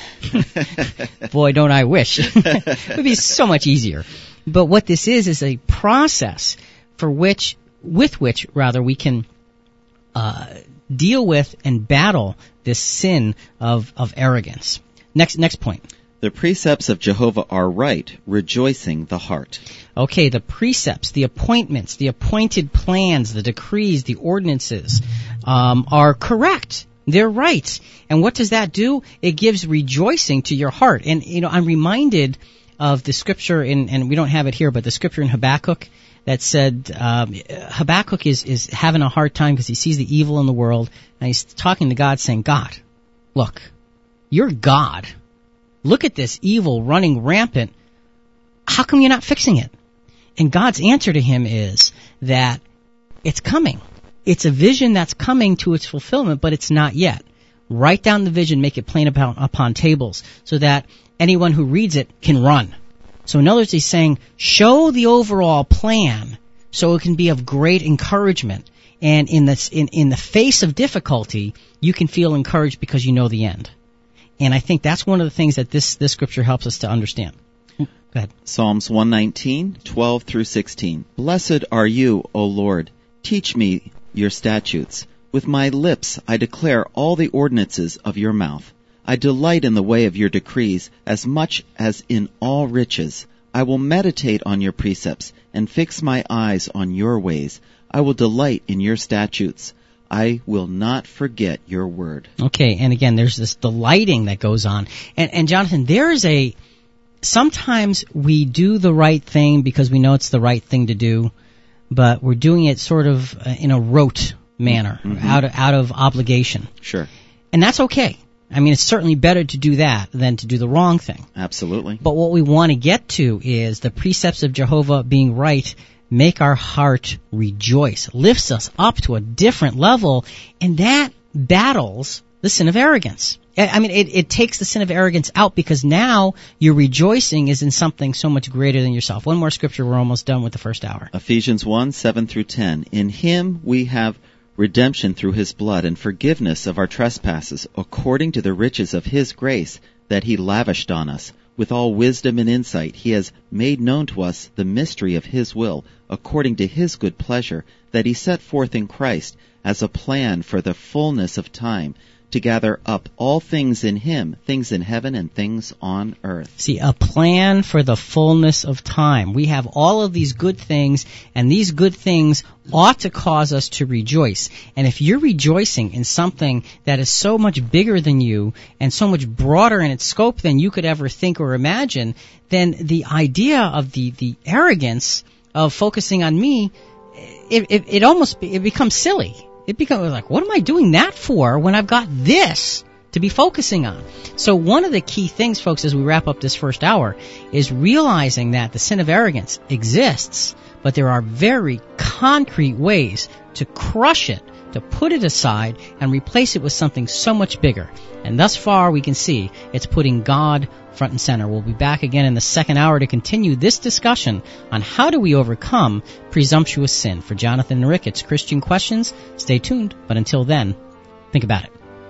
Boy, don't I wish. It would be so much easier. But what this is is a process for which, with which, rather, we can uh, deal with and battle this sin of, of arrogance. Next, next point. The precepts of Jehovah are right, rejoicing the heart. Okay, the precepts, the appointments, the appointed plans, the decrees, the ordinances um, are correct. They're right. And what does that do? It gives rejoicing to your heart. And, you know, I'm reminded of the scripture in, and we don't have it here, but the scripture in Habakkuk that said, um, Habakkuk is, is having a hard time because he sees the evil in the world, and he's talking to God saying, God, look, you're God. Look at this evil running rampant. How come you're not fixing it? And God's answer to him is that it's coming. It's a vision that's coming to its fulfillment, but it's not yet. Write down the vision, make it plain upon, upon tables, so that anyone who reads it can run. So in other words, he's saying, show the overall plan so it can be of great encouragement. And in this, in, in the face of difficulty, you can feel encouraged because you know the end. And I think that's one of the things that this, this scripture helps us to understand. Go ahead. Psalms one nineteen, twelve through sixteen. Blessed are you, O Lord. Teach me your statutes. With my lips I declare all the ordinances of your mouth. I delight in the way of your decrees as much as in all riches. I will meditate on your precepts and fix my eyes on your ways. I will delight in your statutes. I will not forget your word. Okay, and again, there's this delighting that goes on. And, and Jonathan, there is a, sometimes we do the right thing because we know it's the right thing to do, but we're doing it sort of in a rote manner, mm-hmm. out of, out of obligation. Sure. And that's okay. I mean, it's certainly better to do that than to do the wrong thing. Absolutely. But what we want to get to is the precepts of Jehovah being right, make our heart rejoice, lifts us up to a different level, and that battles the sin of arrogance. I mean, it, it takes the sin of arrogance out because now your rejoicing is in something so much greater than yourself. One more scripture, we're almost done with the first hour. Ephesians one, seven through ten. In him we have redemption through his blood and forgiveness of our trespasses, according to the riches of his grace that he lavished on us. With all wisdom and insight he has made known to us the mystery of his will, according to his good pleasure, that he set forth in Christ as a plan for the fullness of time, to gather up all things in him, things in heaven and things on earth. See, a plan for the fullness of time. We have all of these good things, and these good things ought to cause us to rejoice. And if you're rejoicing in something that is so much bigger than you and so much broader in its scope than you could ever think or imagine, then the idea of the, the arrogance of focusing on me, it, it, it almost it becomes silly. It becomes like, what am I doing that for when I've got this to be focusing on. So one of the key things, folks, as we wrap up this first hour, is realizing that the sin of arrogance exists, but there are very concrete ways to crush it, to put it aside, and replace it with something so much bigger. And thus far, we can see it's putting God front and center. We'll be back again in the second hour to continue this discussion on how do we overcome presumptuous sin. For Jonathan and Rick, it's Christian Questions. Stay tuned, but until then, think about it.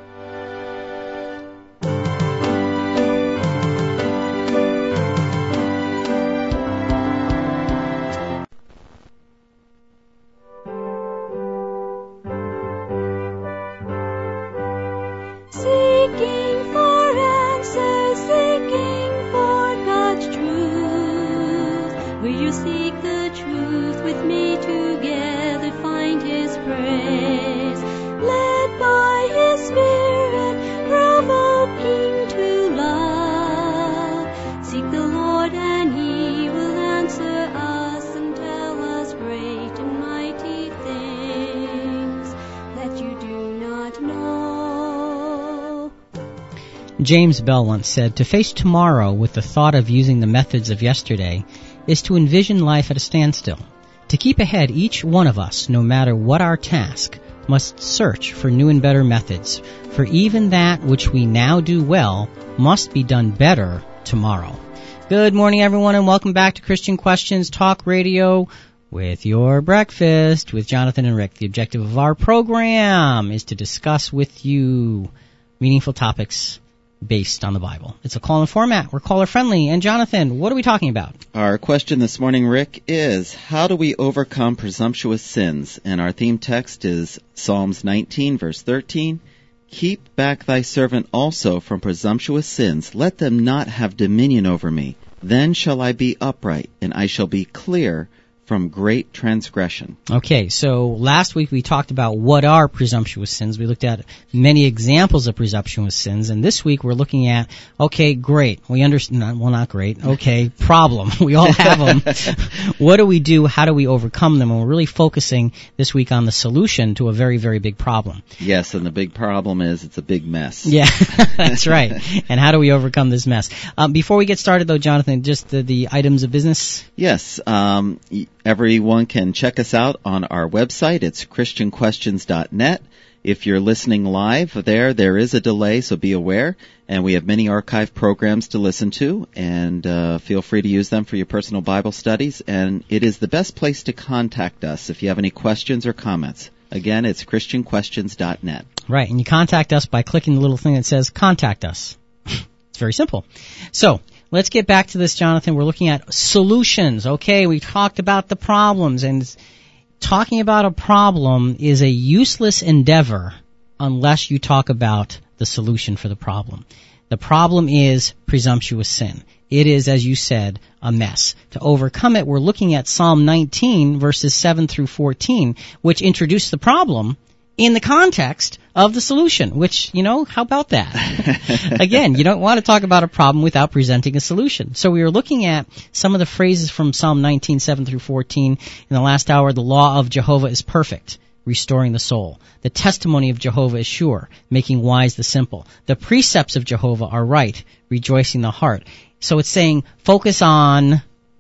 James Bell once said, "To face tomorrow with the thought of using the methods of yesterday is to envision life at a standstill. To keep ahead, each one of us, no matter what our task, must search for new and better methods, for even that which we now do well must be done better tomorrow." Good morning, everyone, and welcome back to Christian Questions Talk Radio with your breakfast with Jonathan and Rick. The objective of our program is to discuss with you meaningful topics based on the Bible. It's a call-in format. We're caller-friendly. And Jonathan, what are we talking about? Our question this morning, Rick, is how do we overcome presumptuous sins? And our theme text is Psalms nineteen, verse thirteen. Keep back thy servant also from presumptuous sins. Let them not have dominion over me. Then shall I be upright, and I shall be clear from great transgression. Okay, so last week we talked about what are presumptuous sins. We looked at many examples of presumptuous sins, and this week we're looking at, okay, great, we understand, well, not great, okay, problem. We all have them. What do we do? How do we overcome them? And we're really focusing this week on the solution to a very, very big problem. Yes, and the big problem is it's a big mess. Yeah, that's right. And how do we overcome this mess? Um, before we get started, though, Jonathan, just the, the items of business? Yes, um... everyone can check us out on our website. It's christian questions dot net. If you're listening live there, there is a delay, so be aware. And we have many archive programs to listen to, and uh, feel free to use them for your personal Bible studies. And it is the best place to contact us if you have any questions or comments. Again, it's christian questions dot net. Right, and you contact us by clicking the little thing that says Contact Us. It's very simple. So, let's get back to this, Jonathan. We're looking at solutions. Okay, we talked about the problems, and talking about a problem is a useless endeavor unless you talk about the solution for the problem. The problem is presumptuous sin. It is, as you said, a mess. To overcome it, we're looking at Psalm nineteen, verses seven through fourteen, which introduce the problem in the context of the solution, which, you know, how about that? Again, you don't want to talk about a problem without presenting a solution. So we were looking at some of the phrases from Psalm nineteen, seven through fourteen. In the last hour, the law of Jehovah is perfect, restoring the soul. The testimony of Jehovah is sure, making wise the simple. The precepts of Jehovah are right, rejoicing the heart. So it's saying, focus on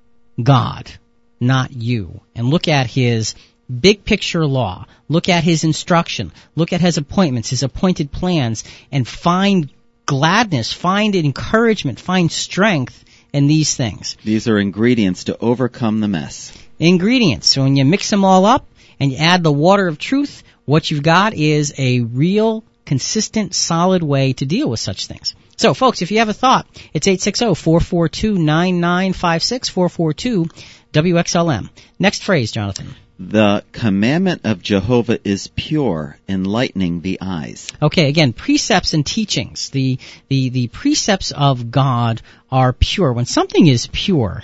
God, not you. And look at his big picture law. Look at his instruction. Look at his appointments, his appointed plans, and find gladness, find encouragement, find strength in these things. These are ingredients to overcome the mess. Ingredients. So when you mix them all up and you add the water of truth, what you've got is a real, consistent, solid way to deal with such things. So, folks, if you have a thought, it's eight six zero, four four two, nine nine five six, four four two, W X L M. Next phrase, Jonathan. The commandment of Jehovah is pure, enlightening the eyes. Okay, again, precepts and teachings. The, the, the precepts of God are pure. When something is pure,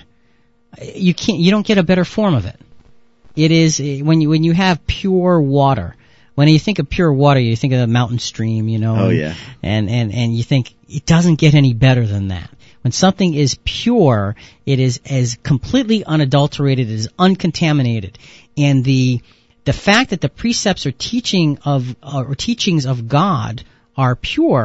you can't, you don't get a better form of it. It is, when you, when you have pure water, when you think of pure water, you think of a mountain stream, you know. Oh, yeah. And, and, and you think, it doesn't get any better than that. When something is pure, it is as completely unadulterated, it is uncontaminated. And the the fact that the precepts or teaching of or teachings of God are pure,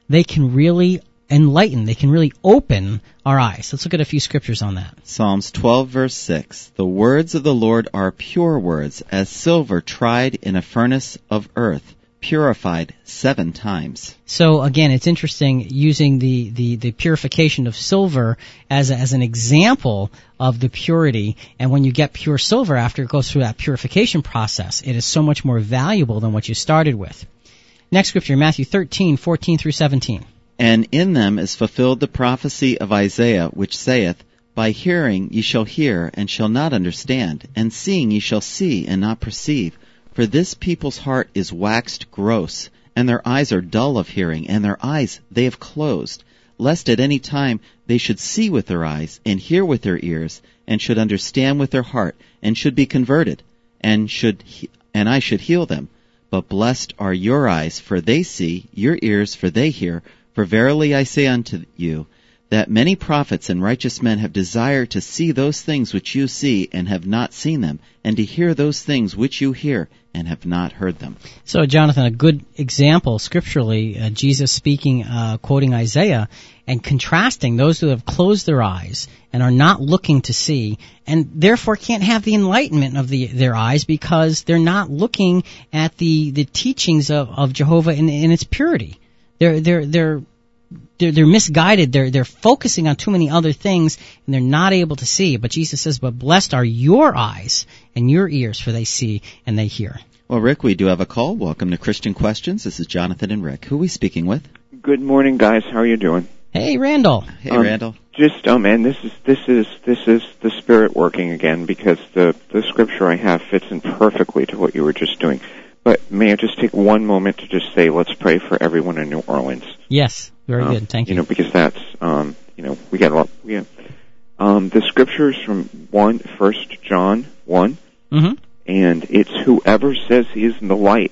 they can really enlighten, they can really open our eyes. Let's look at a few scriptures on that. Psalms twelve, verse six. The words of the Lord are pure words, as silver tried in a furnace of earth, purified seven times. So again, it's interesting using the, the, the purification of silver as, a, as an example of the purity. And when you get pure silver after it goes through that purification process, it is so much more valuable than what you started with. Next scripture, Matthew thirteen, fourteen through seventeen. And in them is fulfilled the prophecy of Isaiah, which saith, By hearing ye shall hear, and shall not understand, and seeing ye shall see, and not perceive. For this people's heart is waxed gross, and their eyes are dull of hearing, and their eyes they have closed, lest at any time they should see with their eyes, and hear with their ears, and should understand with their heart, and should be converted, and should he- and I should heal them. But blessed are your eyes, for they see, your ears, for they hear. For verily I say unto you, that many prophets and righteous men have desired to see those things which you see, and have not seen them, and to hear those things which you hear, and have not heard them. So, Jonathan, a good example scripturally, uh, Jesus speaking, uh, quoting Isaiah, and contrasting those who have closed their eyes and are not looking to see, and therefore can't have the enlightenment of the, their eyes because they're not looking at the, the teachings of, of Jehovah in, in its purity. They're they're they're they're, they're misguided. They're they're focusing on too many other things, and they're not able to see. But Jesus says, "But blessed are your eyes and your ears, for they see and they hear." Well, Rick, we do have a call. Welcome to Christian Questions. This is Jonathan and Rick. Who are we speaking with? Good morning, guys. How are you doing? Hey, Randall. Hey, um, Randall. Just oh man, this is this is this is the Spirit working again, because the the scripture I have fits in perfectly to what you were just doing. But may I just take one moment to just say, let's pray for everyone in New Orleans. Yes, very um, good. Thank you. You know, because that's, um, you know, we got a lot. We have, um, the scripture is from one, First John one, mm-hmm. and it's whoever says he is in the light,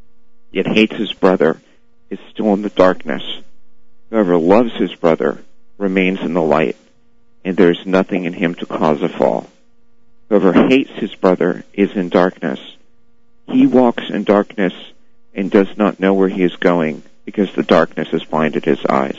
yet hates his brother, is still in the darkness. Whoever loves his brother remains in the light, and there is nothing in him to cause a fall. Whoever hates his brother is in darkness. He walks in darkness and does not know where he is going, because the darkness has blinded his eyes.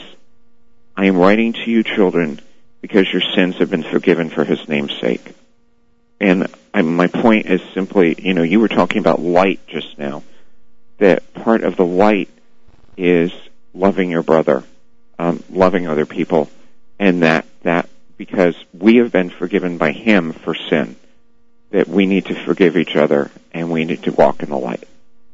I am writing to you, children, because your sins have been forgiven for his name's sake. And I, my point is simply, you know, you were talking about light just now, that part of the light is loving your brother, um, loving other people, and that, that because we have been forgiven by him for sin, that we need to forgive each other, and we need to walk in the light.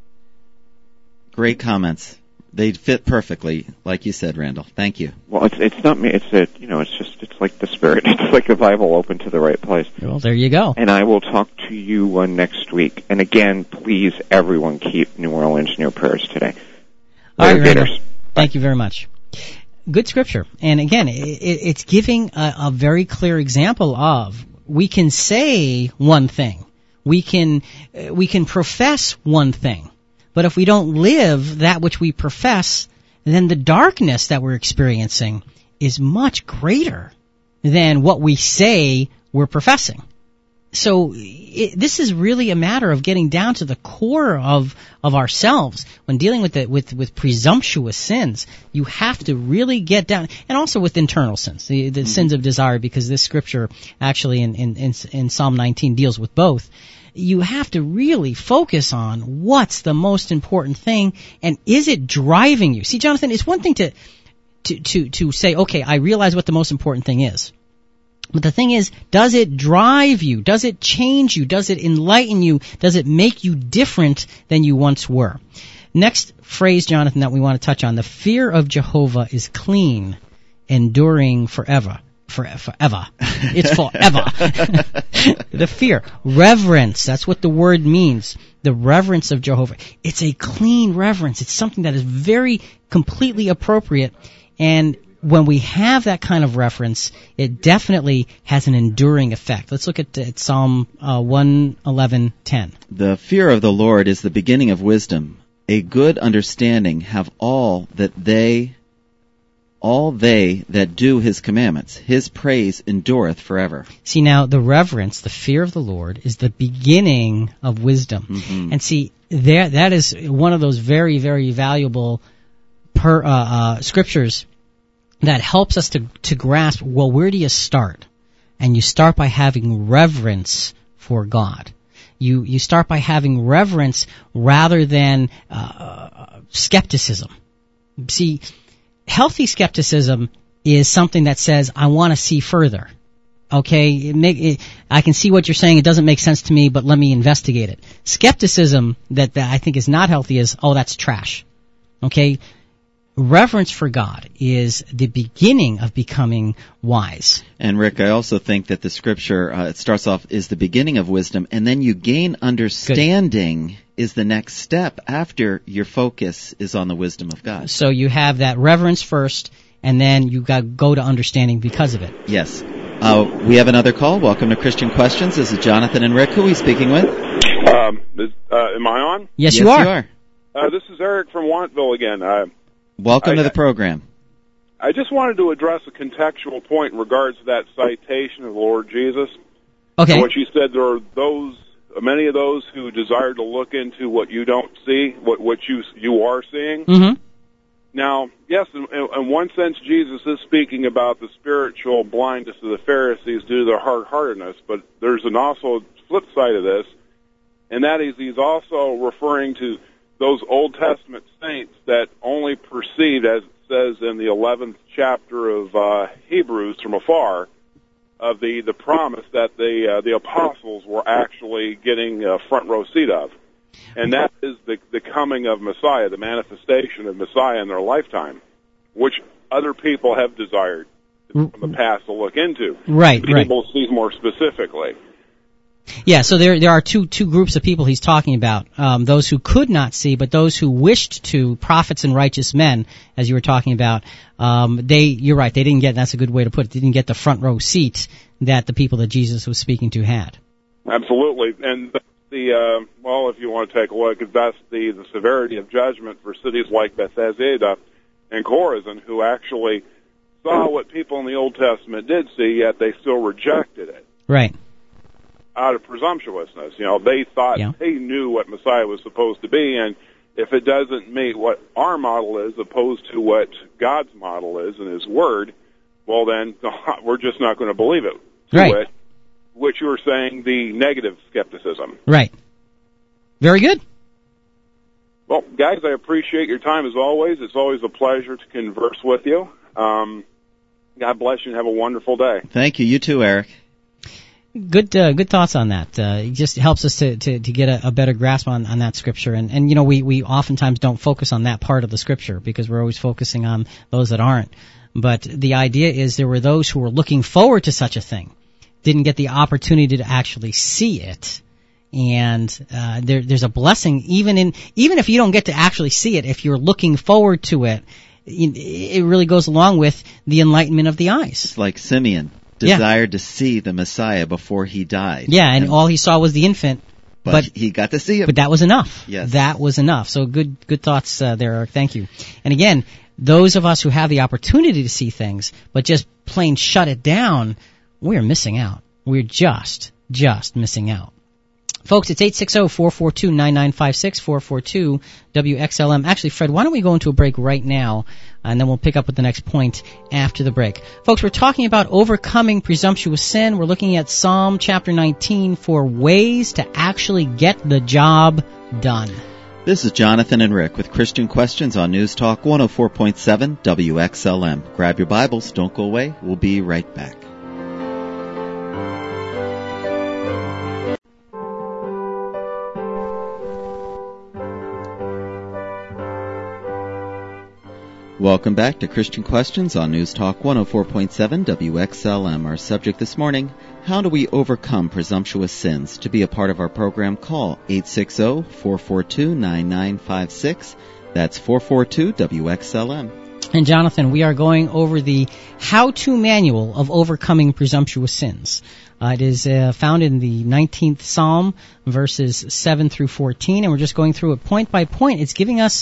Great comments. They fit perfectly, like you said, Randall. Thank you. Well, it's it's not me. It's a you know. It's just it's like the Spirit. It's like the Bible opened to the right place. Well, there you go. And I will talk to you uh, next week. And again, please, everyone, keep New Orleans in your prayers today. All right, Later, Randall. Thank you very much. Good scripture, and again, it, it's giving a, a very clear example of. We can say one thing. We can uh, we can profess one thing. But if we don't live that which we profess, then the darkness that we're experiencing is much greater than what we say we're professing. So it, this is really a matter of getting down to the core of of ourselves when dealing with the, with with presumptuous sins. You have to really get down, and also with internal sins, the, the mm-hmm. sins of desire, because this scripture actually in, in in in Psalm nineteen deals with both. You have to really focus on what's the most important thing, and is it driving you? See, Jonathan, it's one thing to to to to say, okay, I realize what the most important thing is. But the thing is, does it drive you? Does it change you? Does it enlighten you? Does it make you different than you once were? Next phrase, Jonathan, that we want to touch on, the fear of Jehovah is clean, enduring forever. Forever. forever. It's forever. The fear. Reverence. That's what the word means. The reverence of Jehovah. It's a clean reverence. It's something that is very completely appropriate. And when we have that kind of reference, it definitely has an enduring effect. Let's look at, at Psalm uh, one eleven ten. The fear of the Lord is the beginning of wisdom. A good understanding have all that they, all they that do his commandments. His praise endureth forever. See, now, the reverence, the fear of the Lord, is the beginning of wisdom. Mm-hmm. And see, there, that is one of those very, very valuable per, uh, uh, scriptures that helps us to, to grasp, well, where do you start? And you start by having reverence for God. You, you start by having reverence rather than uh, skepticism. See, healthy skepticism is something that says, I want to see further. Okay, it make, it, I can see what you're saying. It doesn't make sense to me, but let me investigate it. Skepticism that, that I think is not healthy is, oh, that's trash. Okay, reverence for God is the beginning of becoming wise. And Rick, I also think that the scripture, uh, it starts off, is the beginning of wisdom, and then you gain understanding. Good. Is the next step after your focus is on the wisdom of God. So you have that reverence first, and then you got go to understanding because of it. Yes. Uh, we have another call. Welcome to Christian Questions. This is Jonathan and Rick. Who are we speaking with? Um, is, uh, am I on? Yes, yes you are. You are. Uh, this is Eric from Wantville again. Uh, Welcome I, to the program. I just wanted to address a contextual point in regards to that citation of the Lord Jesus. Okay. And what you said, there are those, many of those who desire to look into what you don't see, what, what you you are seeing. Mm-hmm. Now, yes, in, in one sense, Jesus is speaking about the spiritual blindness of the Pharisees due to their hard-heartedness, but there's an also flip side of this, and that is he's also referring to those Old Testament saints that only perceived, as it says in the eleventh chapter of uh, Hebrews from afar, of the, the promise that the uh, the apostles were actually getting a front row seat of. And that is the, the coming of Messiah, the manifestation of Messiah in their lifetime, which other people have desired from the past to look into. Right, to be right. able to see more specifically. Yeah, so there there are two two groups of people he's talking about. Um, those who could not see, but those who wished to, prophets and righteous men, as you were talking about. Um, they, you're right, they didn't get, that's a good way to put it, they didn't get the front row seat that the people that Jesus was speaking to had. Absolutely. And the, uh, well, if you want to take a look, that's the, the severity of judgment for cities like Bethsaida and Chorazin, who actually saw what people in the Old Testament did see, yet they still rejected it. Right. Out of presumptuousness. You know, they thought yeah. they knew what Messiah was supposed to be, and if it doesn't meet what our model is opposed to what God's model is in His Word, well then, we're just not going to believe it. Right. It, which you were saying, the negative skepticism. Right. Very good. Well, guys, I appreciate your time as always. It's always a pleasure to converse with you. Um, God bless you and have a wonderful day. Thank you. You too, Eric. Good, uh, good thoughts on that. Uh, it just helps us to, to, to get a, a better grasp on, on that scripture. And, and, you know, we, we oftentimes don't focus on that part of the scripture because we're always focusing on those that aren't. But the idea is there were those who were looking forward to such a thing, didn't get the opportunity to actually see it. And, uh, there, there's a blessing even in, even if you don't get to actually see it, if you're looking forward to it, it really goes along with the enlightenment of the eyes. It's like Simeon. Desired yeah. to see the Messiah before he died. Yeah, and, and all he saw was the infant. But, but he got to see him. But that was enough. Yes. That was enough. So good good thoughts uh, there, Eric. Thank you. And again, those of us who have the opportunity to see things, but just plain shut it down, we're missing out. We're just, just missing out. Folks, it's eight six zero, four four two, nine nine five six, four four two, W X L M. Actually, Fred, why don't we go into a break right now, and then we'll pick up with the next point after the break. Folks, we're talking about overcoming presumptuous sin. We're looking at Psalm chapter nineteen for ways to actually get the job done. This is Jonathan and Rick with Christian Questions on News Talk one oh four point seven W X L M. Grab your Bibles. Don't go away. We'll be right back. Welcome back to Christian Questions on News Talk one oh four point seven W X L M. Our subject this morning, how do we overcome presumptuous sins? To be a part of our program, call eight six zero, four four two, nine nine five six. That's four four two W X L M. And Jonathan, we are going over the how-to manual of overcoming presumptuous sins. Uh, it is uh, found in the nineteenth Psalm, verses seven through fourteen, and we're just going through it point by point. It's giving us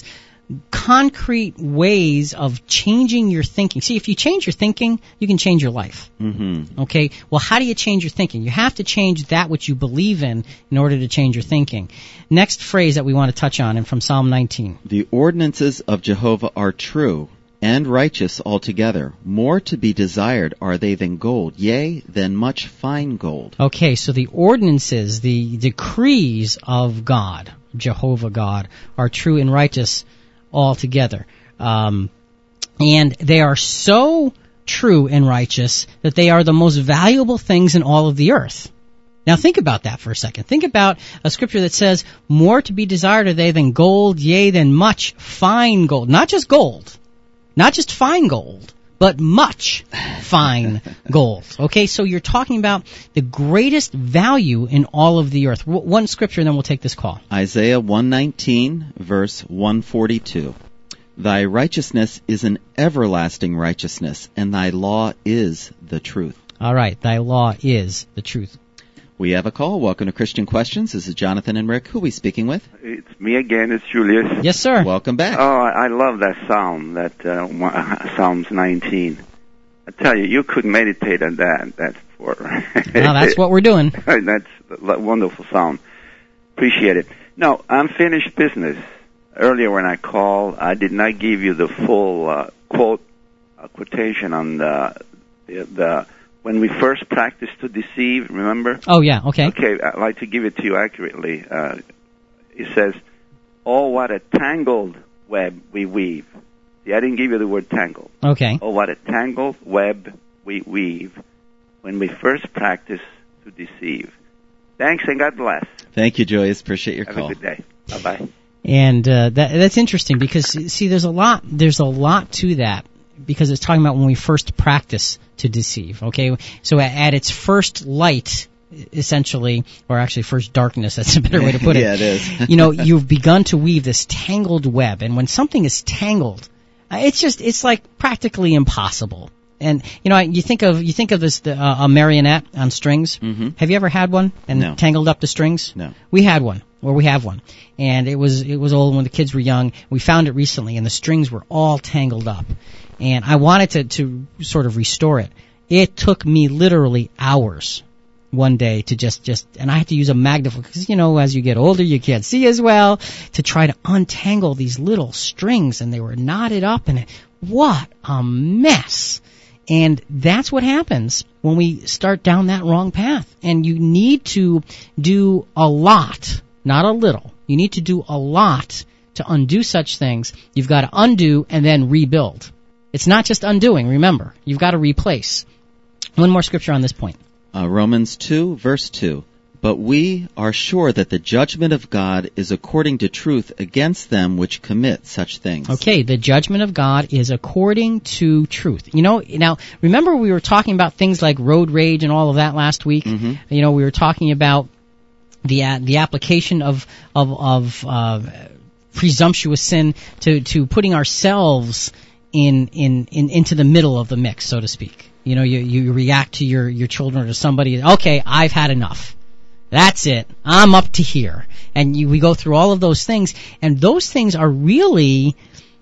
concrete ways of changing your thinking. See, if you change your thinking, you can change your life. Mm-hmm. Okay? Well, how do you change your thinking? You have to change that which you believe in in order to change your thinking. Next phrase that we want to touch on, and from Psalm nineteen. The ordinances of Jehovah are true and righteous altogether. More to be desired are they than gold, yea, than much fine gold. Okay, so the ordinances, the decrees of God, Jehovah God, are true and righteous altogether. Um, and they are so true and righteous that they are the most valuable things in all of the earth. Now think about that for a second. Think about a scripture that says, more to be desired are they than gold, yea, than much fine gold. Not just gold. Not just fine gold, but much fine gold. Okay, so you're talking about the greatest value in all of the earth. W- one scripture, and then we'll take this call. Isaiah one nineteen, verse one forty-two. Thy righteousness is an everlasting righteousness, and thy law is the truth. All right, thy law is the truth. We have a call. Welcome to Christian Questions. This is Jonathan and Rick. Who are we speaking with? It's me again. It's Julius. Yes, sir. Welcome back. Oh, I I love that psalm, that uh, one- Psalms nineteen. I tell you, you could meditate on that. That's for. Now that's what we're doing. That's a wonderful psalm. Appreciate it. No, unfinished business. Earlier when I called, I did not give you the full uh, quote uh, quotation on the, the the when we first practiced to deceive. Remember? Oh yeah. Okay. Okay, I'd like to give it to you accurately. Uh, it says, "Oh, what a tangled web we weave." See, I didn't give you the word tangled. Okay. Oh, what a tangled web we weave when we first practice to deceive. Thanks and God bless. Thank you, Joyce. Appreciate your Have call. a good day. Bye-bye. And uh, that that's interesting because see, there's a lot there's a lot to that because it's talking about when we first practice to deceive. Okay, so at, at its first light, essentially, or actually first darkness, that's a better way to put it. Yeah, it is. You know, you've begun to weave this tangled web, and when something is tangled, uh, it's just it's like practically impossible. And you know, you think of you think of this the, uh, a marionette on strings. Mm-hmm. Have you ever had one and No. tangled up the strings? No. We had one, or we have one, and it was it was old when the kids were young. We found it recently, and the strings were all tangled up. And I wanted to to sort of restore it. It took me literally hours one day to just just, and I had to use a magnifier because you know as you get older you can't see as well to try to untangle these little strings, and they were knotted up, and it, what a mess. And that's what happens when we start down that wrong path. And you need to do a lot, not a little. You need to do a lot to undo such things. You've got to undo and then rebuild. It's not just undoing, remember. You've got to replace. One more scripture on this point. Uh, Romans two, verse two. But we are sure that the judgment of God is according to truth against them which commit such things. Okay, the judgment of God is according to truth. You know, now, remember we were talking about things like road rage and all of that last week? Mm-hmm. You know, we were talking about the uh, the application of of, of uh, presumptuous sin to, to putting ourselves in, in, in into the middle of the mix, so to speak. You know, you, you react to your, your children or to somebody, okay, I've had enough. That's it. I'm up to here. And you, we go through all of those things, and those things are really,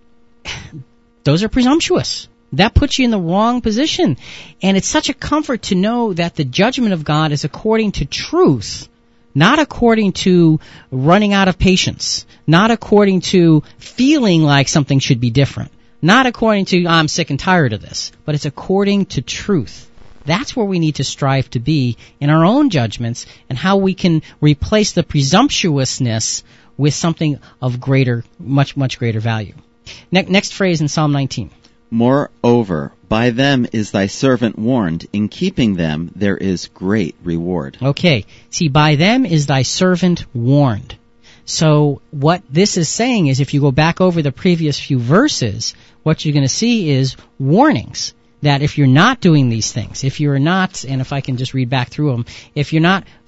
those are presumptuous. That puts you in the wrong position. And it's such a comfort to know that the judgment of God is according to truth, not according to running out of patience, not according to feeling like something should be different, not according to, I'm sick and tired of this, but it's according to truth. That's where we need to strive to be in our own judgments and how we can replace the presumptuousness with something of greater, much, much greater value. Ne- next phrase in Psalm nineteen. Moreover, by them is thy servant warned. In keeping them there is great reward. Okay. See, by them is thy servant warned. So what this is saying is if you go back over the previous few verses, what you're going to see is warnings. That if you're not doing these things, if you're not, and if I can just read back through them, if you're not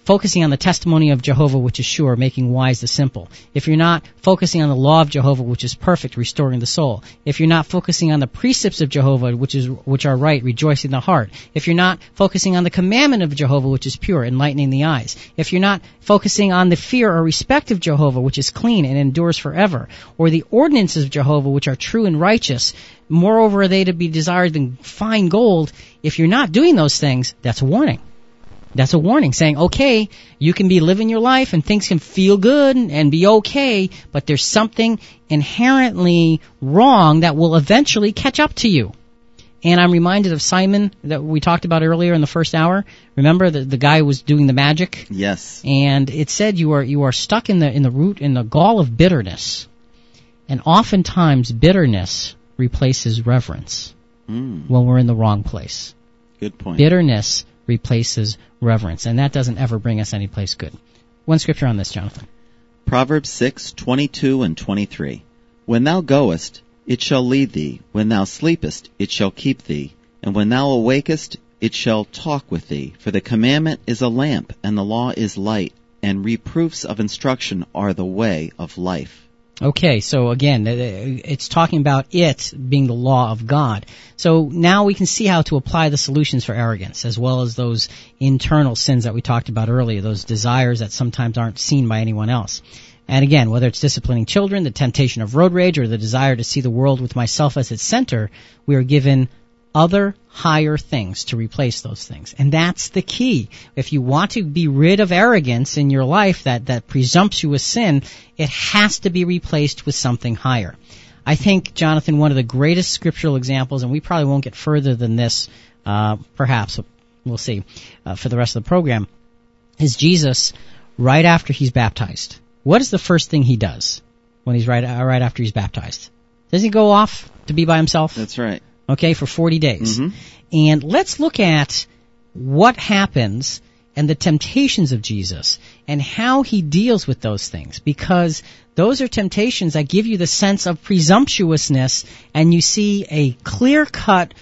focusing on the testimony of Jehovah, which is sure, making wise the simple, if you're not focusing on the law of Jehovah, which is perfect, restoring the soul, if you're not focusing on the precepts of Jehovah, which is which are right, rejoicing the heart, if you're not focusing on the commandment of Jehovah, which is pure, enlightening the eyes, if you're not focusing on the fear or respect of Jehovah, which is clean and endures forever, or the ordinances of Jehovah, which are true and righteous, moreover are they to be desired than fine gold, if you're not doing those things, that's a warning. That's a warning saying, okay, you can be living your life and things can feel good and be okay, but there's something inherently wrong that will eventually catch up to you. And I'm reminded of Simon that we talked about earlier in the first hour. Remember the the guy who was doing the magic? Yes. And it said you are you are stuck in the in the root in the gall of bitterness. And oftentimes bitterness replaces reverence Mm. when we're in the wrong place. Good point. Bitterness replaces reverence, and that doesn't ever bring us any place good. One scripture on this, Jonathan. Proverbs six twenty-two and twenty-three. When thou goest, it shall lead thee. When thou sleepest, it shall keep thee. And when thou awakest, it shall talk with thee. For the commandment is a lamp, and the law is light, and reproofs of instruction are the way of life. Okay, so again, it's talking about it being the law of God. So now we can see how to apply the solutions for arrogance, as well as those internal sins that we talked about earlier, those desires that sometimes aren't seen by anyone else. And again, whether it's disciplining children, the temptation of road rage, or the desire to see the world with myself as its center, we are given other higher things to replace those things. And that's the key. If you want to be rid of arrogance in your life, that, that presumptuous sin, it has to be replaced with something higher. I think, Jonathan, one of the greatest scriptural examples, and we probably won't get further than this, uh, perhaps, we'll see, uh, for the rest of the program, is Jesus right after he's baptized. What is the first thing he does when he's right, uh, right after he's baptized? Does he go off to be by himself? That's right. Okay, for forty days. Mm-hmm. And let's look at what happens and the temptations of Jesus and how he deals with those things, because those are temptations that give you the sense of presumptuousness, and you see a clear-cut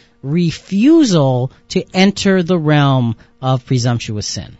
refusal to enter the realm of presumptuous sin.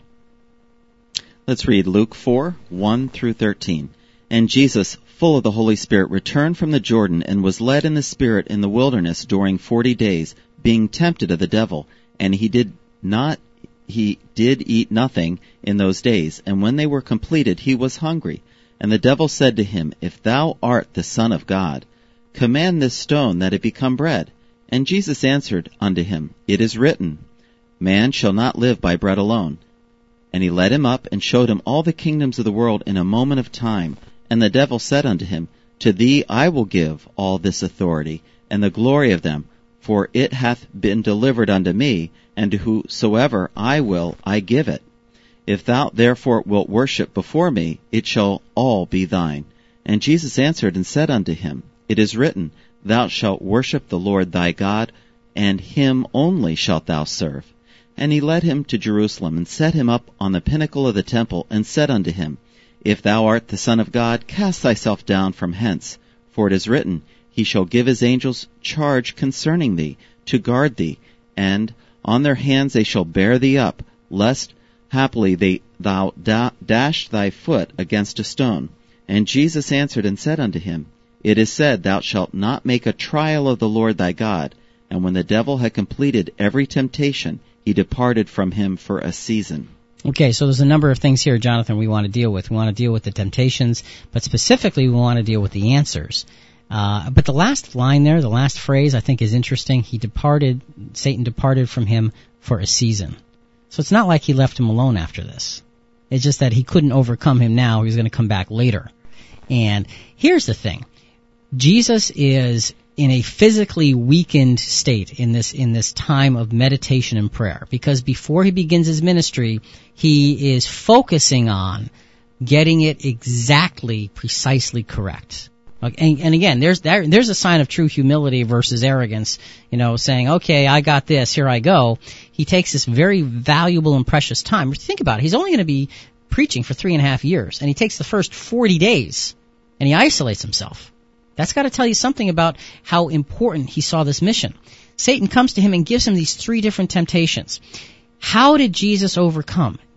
Let's read Luke four, one through thirteen. And Jesus, full of the Holy Spirit, returned from the Jordan and was led in the Spirit in the wilderness during forty days, being tempted of the devil. And he did not, he did eat nothing in those days. And when they were completed, he was hungry. And the devil said to him, If thou art the Son of God, command this stone that it become bread. And Jesus answered unto him, It is written, Man shall not live by bread alone. And he led him up and showed him all the kingdoms of the world in a moment of time. And the devil said unto him, To thee I will give all this authority, and the glory of them, for it hath been delivered unto me, and to whosoever I will I give it. If thou therefore wilt worship before me, it shall all be thine. And Jesus answered and said unto him, It is written, Thou shalt worship the Lord thy God, and him only shalt thou serve. And he led him to Jerusalem, and set him up on the pinnacle of the temple, and said unto him, If thou art the Son of God, cast thyself down from hence. For it is written, He shall give his angels charge concerning thee, to guard thee, and on their hands they shall bear thee up, lest haply they, thou da- dash thy foot against a stone. And Jesus answered and said unto him, It is said, Thou shalt not make a trial of the Lord thy God. And when the devil had completed every temptation, he departed from him for a season. Okay, so there's a number of things here, Jonathan, we want to deal with. We want to deal with the temptations, but specifically we want to deal with the answers. Uh, but the last line there, the last phrase, I think is interesting. He departed, Satan departed from him for a season. So it's not like he left him alone after this. It's just that he couldn't overcome him now. He was going to come back later. And here's the thing. Jesus is in a physically weakened state in this in this time of meditation and prayer, because before he begins his ministry, he is focusing on getting it exactly, precisely correct. And, and again, there's there, there's a sign of true humility versus arrogance, you know, saying, okay, I got this, here I go. He takes this very valuable and precious time. Think about it. He's only going to be preaching for three and a half years, and he takes the first forty days, and he isolates himself. That's got to tell you something about how important he saw this mission. Satan comes to him and gives him these three different temptations. How did Jesus overcome?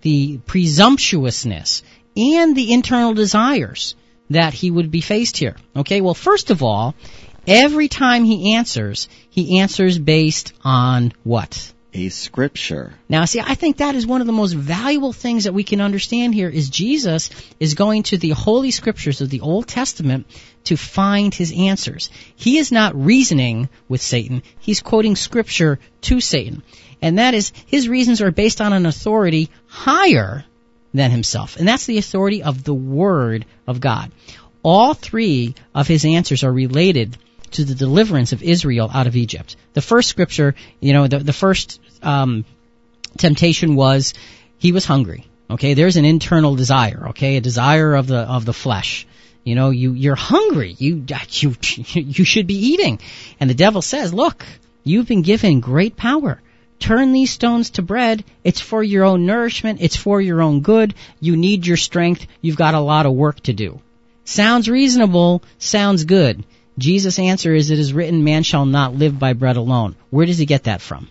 the presumptuousness and the internal desires that he would be faced here. Okay, well, first of all, every time he answers, he answers based on what? A scripture. Now, see, I think that is one of the most valuable things that we can understand here is Jesus is going to the Holy Scriptures of the Old Testament to find his answers. He is not reasoning with Satan. He's quoting Scripture to Satan. And that is, his reasons are based on an authority higher than himself. And that's the authority of the Word of God. All three of his answers are related to the deliverance of Israel out of Egypt. The first scripture, you know, the, the first um, temptation was he was hungry. Okay, there's an internal desire. Okay, a desire of the of the flesh. You know, you you're hungry. You you you should be eating. And the devil says, "Look, you've been given great power. Turn these stones to bread. It's for your own nourishment. It's for your own good. You need your strength. You've got a lot of work to do." Sounds reasonable. Sounds good. Jesus' answer is, it is written, man shall not live by bread alone. Where does he get that from?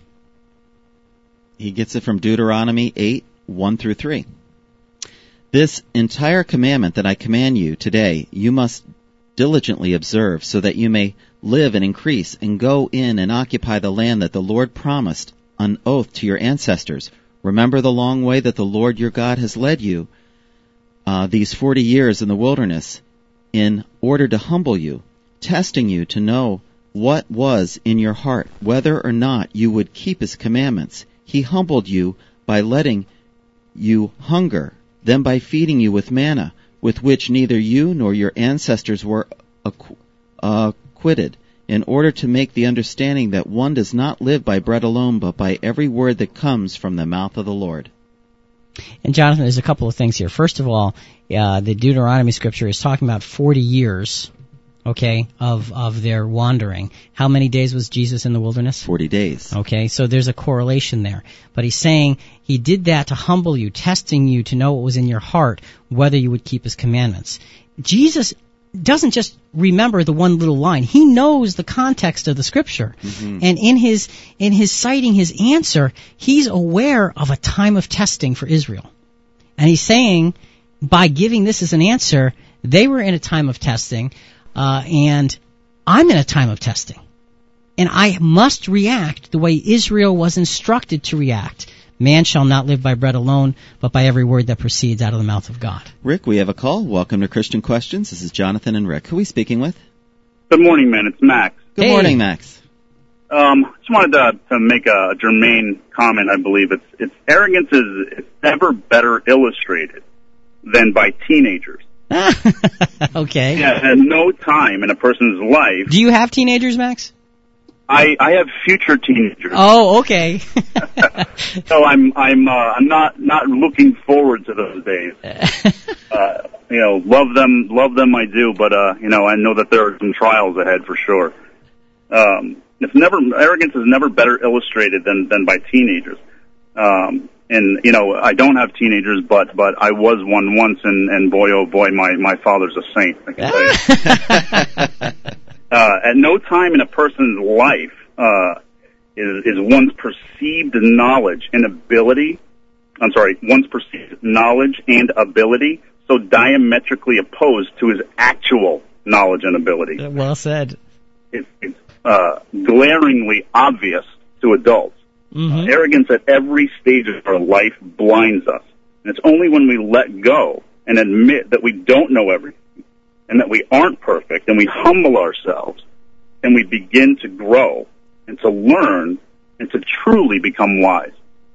He gets it from Deuteronomy eight, one through three. This entire commandment that I command you today, you must diligently observe, so that you may live and increase and go in and occupy the land that the Lord promised on oath to your ancestors. Remember the long way that the Lord your God has led you uh, these forty years in the wilderness in order to humble you, testing you to know what was in your heart, whether or not you would keep his commandments. He humbled you by letting you hunger, then by feeding you with manna, with which neither you nor your ancestors were acqu- uh, acquitted, in order to make the understanding that one does not live by bread alone, but by every word that comes from the mouth of the Lord. And Jonathan, there's a couple of things here. First of all, uh, the Deuteronomy scripture is talking about forty years, okay, of, of their wandering. How many days was Jesus in the wilderness? Forty days. Okay, so there's a correlation there. But he's saying he did that to humble you, testing you to know what was in your heart, whether you would keep his commandments. Jesus doesn't just remember the one little line. He knows the context of the scripture. Mm-hmm. And in his in his citing his answer, he's aware of a time of testing for Israel. And he's saying, by giving this as an answer, they were in a time of testing, uh, and I'm in a time of testing. And I must react the way Israel was instructed to react. Man shall not live by bread alone, but by every word that proceeds out of the mouth of God. Rick, we have a call. Welcome to Christian Questions. This is Jonathan and Rick. Who are we speaking with? Good morning, man. It's Max. Good Hey. morning, Max. Um, just wanted to, to make a germane comment. I believe it's it's arrogance is it's never better illustrated than by teenagers. Okay. Yeah, at no time in a person's life. Do you have teenagers, Max? I, I have future teenagers. Oh, okay. So I'm I'm uh, I'm not not looking forward to those days. Uh, you know, love them, love them. I do, but uh, you know, I know that there are some trials ahead for sure. Um, it's never arrogance is never better illustrated than than by teenagers. Um, and you know, I don't have teenagers, but but I was one once, and and boy oh boy, my my father's a saint. I can tell you. Uh, at no time in a person's life uh, is, is one's perceived knowledge and ability, I'm sorry, one's perceived knowledge and ability so diametrically opposed to his actual knowledge and ability. Well said. It, it's uh, glaringly obvious to adults. Mm-hmm. Uh, arrogance at every stage of our life blinds us. And it's only when we let go and admit that we don't know everything, and that we aren't perfect, and we humble ourselves, and we begin to grow and to learn and to truly become wise.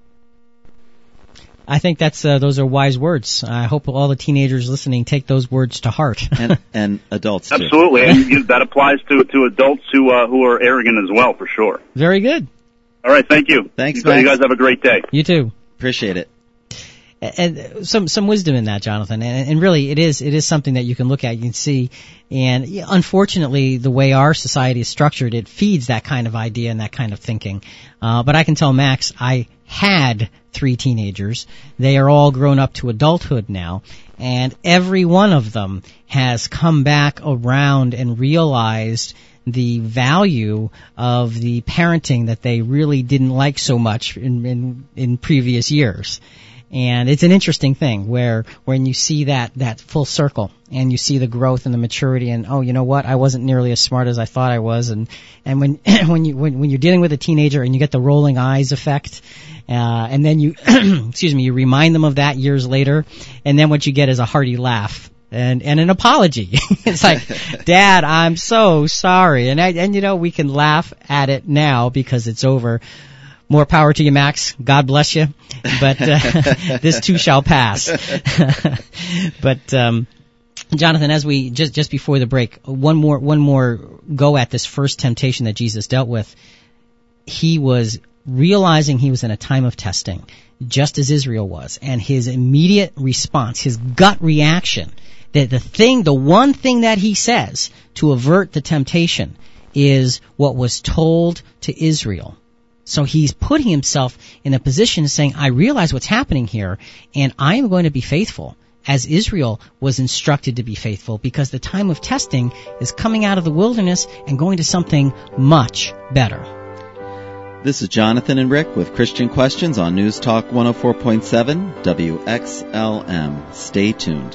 I think that's uh, those are wise words. I hope all the teenagers listening take those words to heart. and, and adults, too. Absolutely, and you, that applies to, to adults who uh, who are arrogant as well, for sure. Very good. All right, thank you. Thanks, you, you Max. guys have a great day. You too. Appreciate it. And some some wisdom in that, Jonathan, and, and really it is it is something that you can look at, you can see, and unfortunately the way our society is structured, it feeds that kind of idea and that kind of thinking. Uh, but I can tell Max, I had three teenagers. They are all grown up to adulthood now, and every one of them has come back around and realized the value of the parenting that they really didn't like so much in in, in previous years. And it's an interesting thing where when you see that, that full circle and you see the growth and the maturity and, oh, you know what, I wasn't nearly as smart as I thought I was. And, and when, when you, when, when you're dealing with a teenager and you get the rolling eyes effect, uh, and then you, excuse me, you remind them of that years later, and then what you get is a hearty laugh. And, and an apology. It's like, Dad, I'm so sorry. And I, and you know, we can laugh at it now because it's over. More power to you, Max. God bless you. But uh, this too shall pass. But um, Jonathan, as we just just before the break, one more one more go at this first temptation that Jesus dealt with. He was realizing he was in a time of testing, just as Israel was, and his immediate response, his gut reaction, that the thing, the one thing that he says to avert the temptation is what was told to Israel. So he's putting himself in a position of saying, I realize what's happening here, and I am going to be faithful, as Israel was instructed to be faithful, because the time of testing is coming out of the wilderness and going to something much better. This is Jonathan and Rick with Christian Questions on News Talk one oh four point seven W X L M. Stay tuned.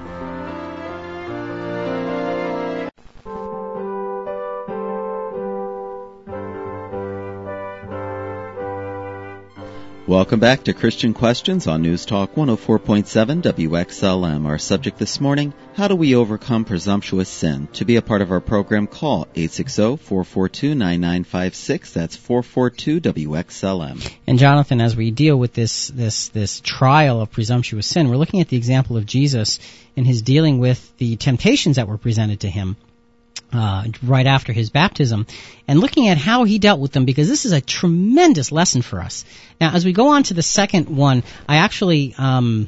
Welcome back to Christian Questions on News Talk one oh four point seven W X L M. Our subject this morning, how do we overcome presumptuous sin? To be a part of our program, call eight six zero, four four two, nine nine five six. That's four four two W X L M. And Jonathan, as we deal with this, this, this trial of presumptuous sin, we're looking at the example of Jesus in his dealing with the temptations that were presented to him Uh, right after his baptism, and looking at how he dealt with them, because this is a tremendous lesson for us. Now, as we go on to the second one, I actually, um,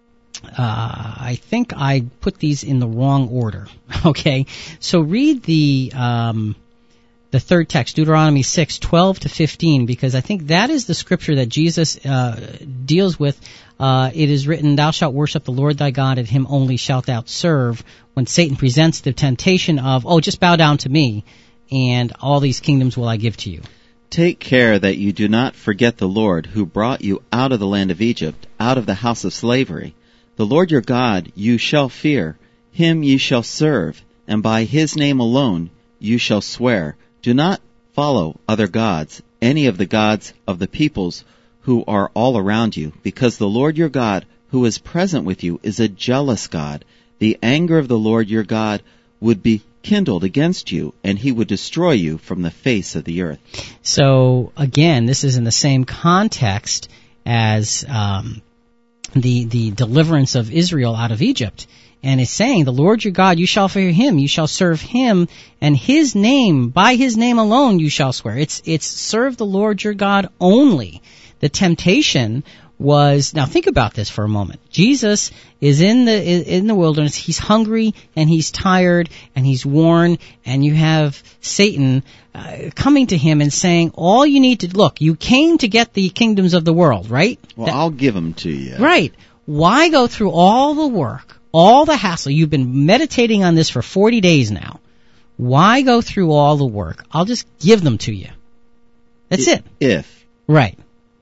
uh, I think I put these in the wrong order. Okay, so read the um, the third text, Deuteronomy six, twelve to fifteen, because I think that is the scripture that Jesus uh, deals with. Uh, it is written, Thou shalt worship the Lord thy God, and him only shalt thou serve. When Satan presents the temptation of, oh, just bow down to me, and all these kingdoms will I give to you. Take care that you do not forget the Lord, who brought you out of the land of Egypt, out of the house of slavery. The Lord your God you shall fear, him ye shall serve, and by his name alone you shall swear. Do not follow other gods, any of the gods of the peoples who are all around you, because the Lord your God, who is present with you, is a jealous God. The anger of the Lord your God would be kindled against you, and he would destroy you from the face of the earth. So, again, this is in the same context as um, the the deliverance of Israel out of Egypt. And it's saying, the Lord your God, you shall fear him, you shall serve him, and his name, by his name alone you shall swear. It's it's serve the Lord your God only. The temptation was, now think about this for a moment. Jesus is in the in the wilderness. He's hungry and he's tired and he's worn, and you have Satan uh, coming to him and saying, all you need to, look, you came to get the kingdoms of the world, right? Well, that, I'll give them to you. Right. Why go through all the work, all the hassle? You've been meditating on this for forty days now. Why go through all the work? I'll just give them to you. That's it. If. Right.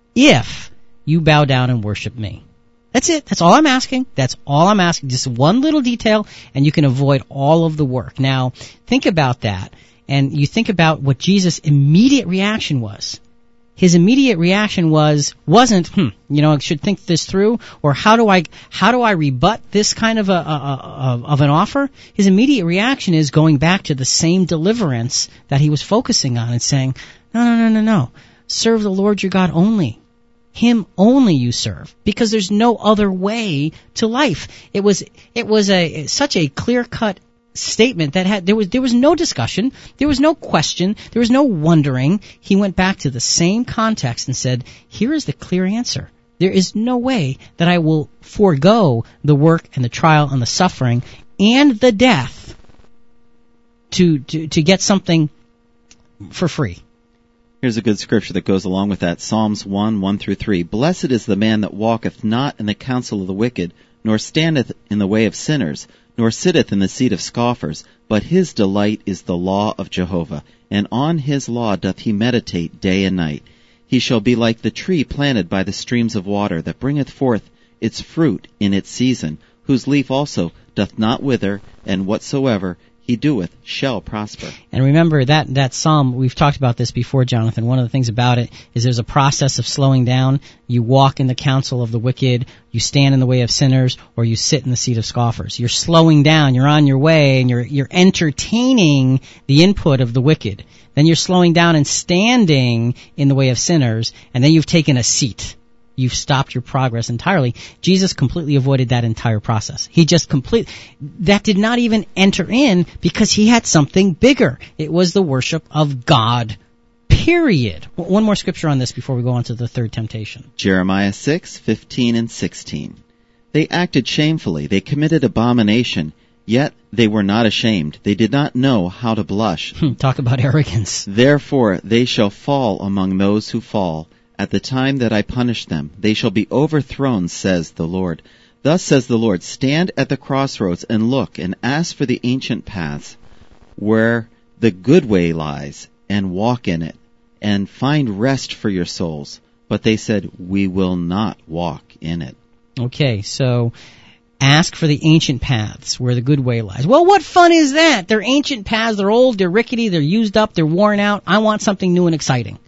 If you bow down and worship me. That's it. That's all I'm asking. That's all I'm asking. Just one little detail, and you can avoid all of the work. Now, think about that, and you think about what Jesus' immediate reaction was. His immediate reaction was, wasn't, hmm, you know, I should think this through, or how do I, how do I rebut this kind of a, a, a of an offer? His immediate reaction is going back to the same deliverance that he was focusing on and saying, no, no, no, no, no. Serve the Lord your God only. Him only you serve, because there's no other way to life. It was it was a such a clear-cut statement that had there was there was no discussion, there was no question, there was no wondering. He went back to the same context and said, "Here is the clear answer. There is no way that I will forego the work and the trial and the suffering and the death to to to get something for free." Here's a good scripture that goes along with that. Psalms one, one through three. Blessed is the man that walketh not in the counsel of the wicked, nor standeth in the way of sinners, nor sitteth in the seat of scoffers, but his delight is the law of Jehovah, and on his law doth he meditate day and night. He shall be like the tree planted by the streams of water, that bringeth forth its fruit in its season, whose leaf also doth not wither, and whatsoever he doeth shall prosper. And remember that that psalm, we've talked about this before, Jonathan. One of the things about it is there's a process of slowing down. You walk in the counsel of the wicked, you stand in the way of sinners, or you sit in the seat of scoffers. You're slowing down, you're on your way, and you're you're entertaining the input of the wicked. Then you're slowing down and standing in the way of sinners, and then you've taken a seat. You've stopped your progress entirely. Jesus completely avoided that entire process. He just complete, that did not even enter in because he had something bigger. It was the worship of God, period. One more scripture on this before we go on to the third temptation. Jeremiah six, fifteen and sixteen. They acted shamefully. They committed abomination. Yet they were not ashamed. They did not know how to blush. Talk about arrogance. Therefore they shall fall among those who fall. At the time that I punish them, they shall be overthrown, says the Lord. Thus says the Lord, stand at the crossroads and look and ask for the ancient paths, where the good way lies, and walk in it, and find rest for your souls. But they said, we will not walk in it. Okay, so ask for the ancient paths where the good way lies. Well, what fun is that? They're ancient paths, they're old, they're rickety, they're used up, they're worn out. I want something new and exciting.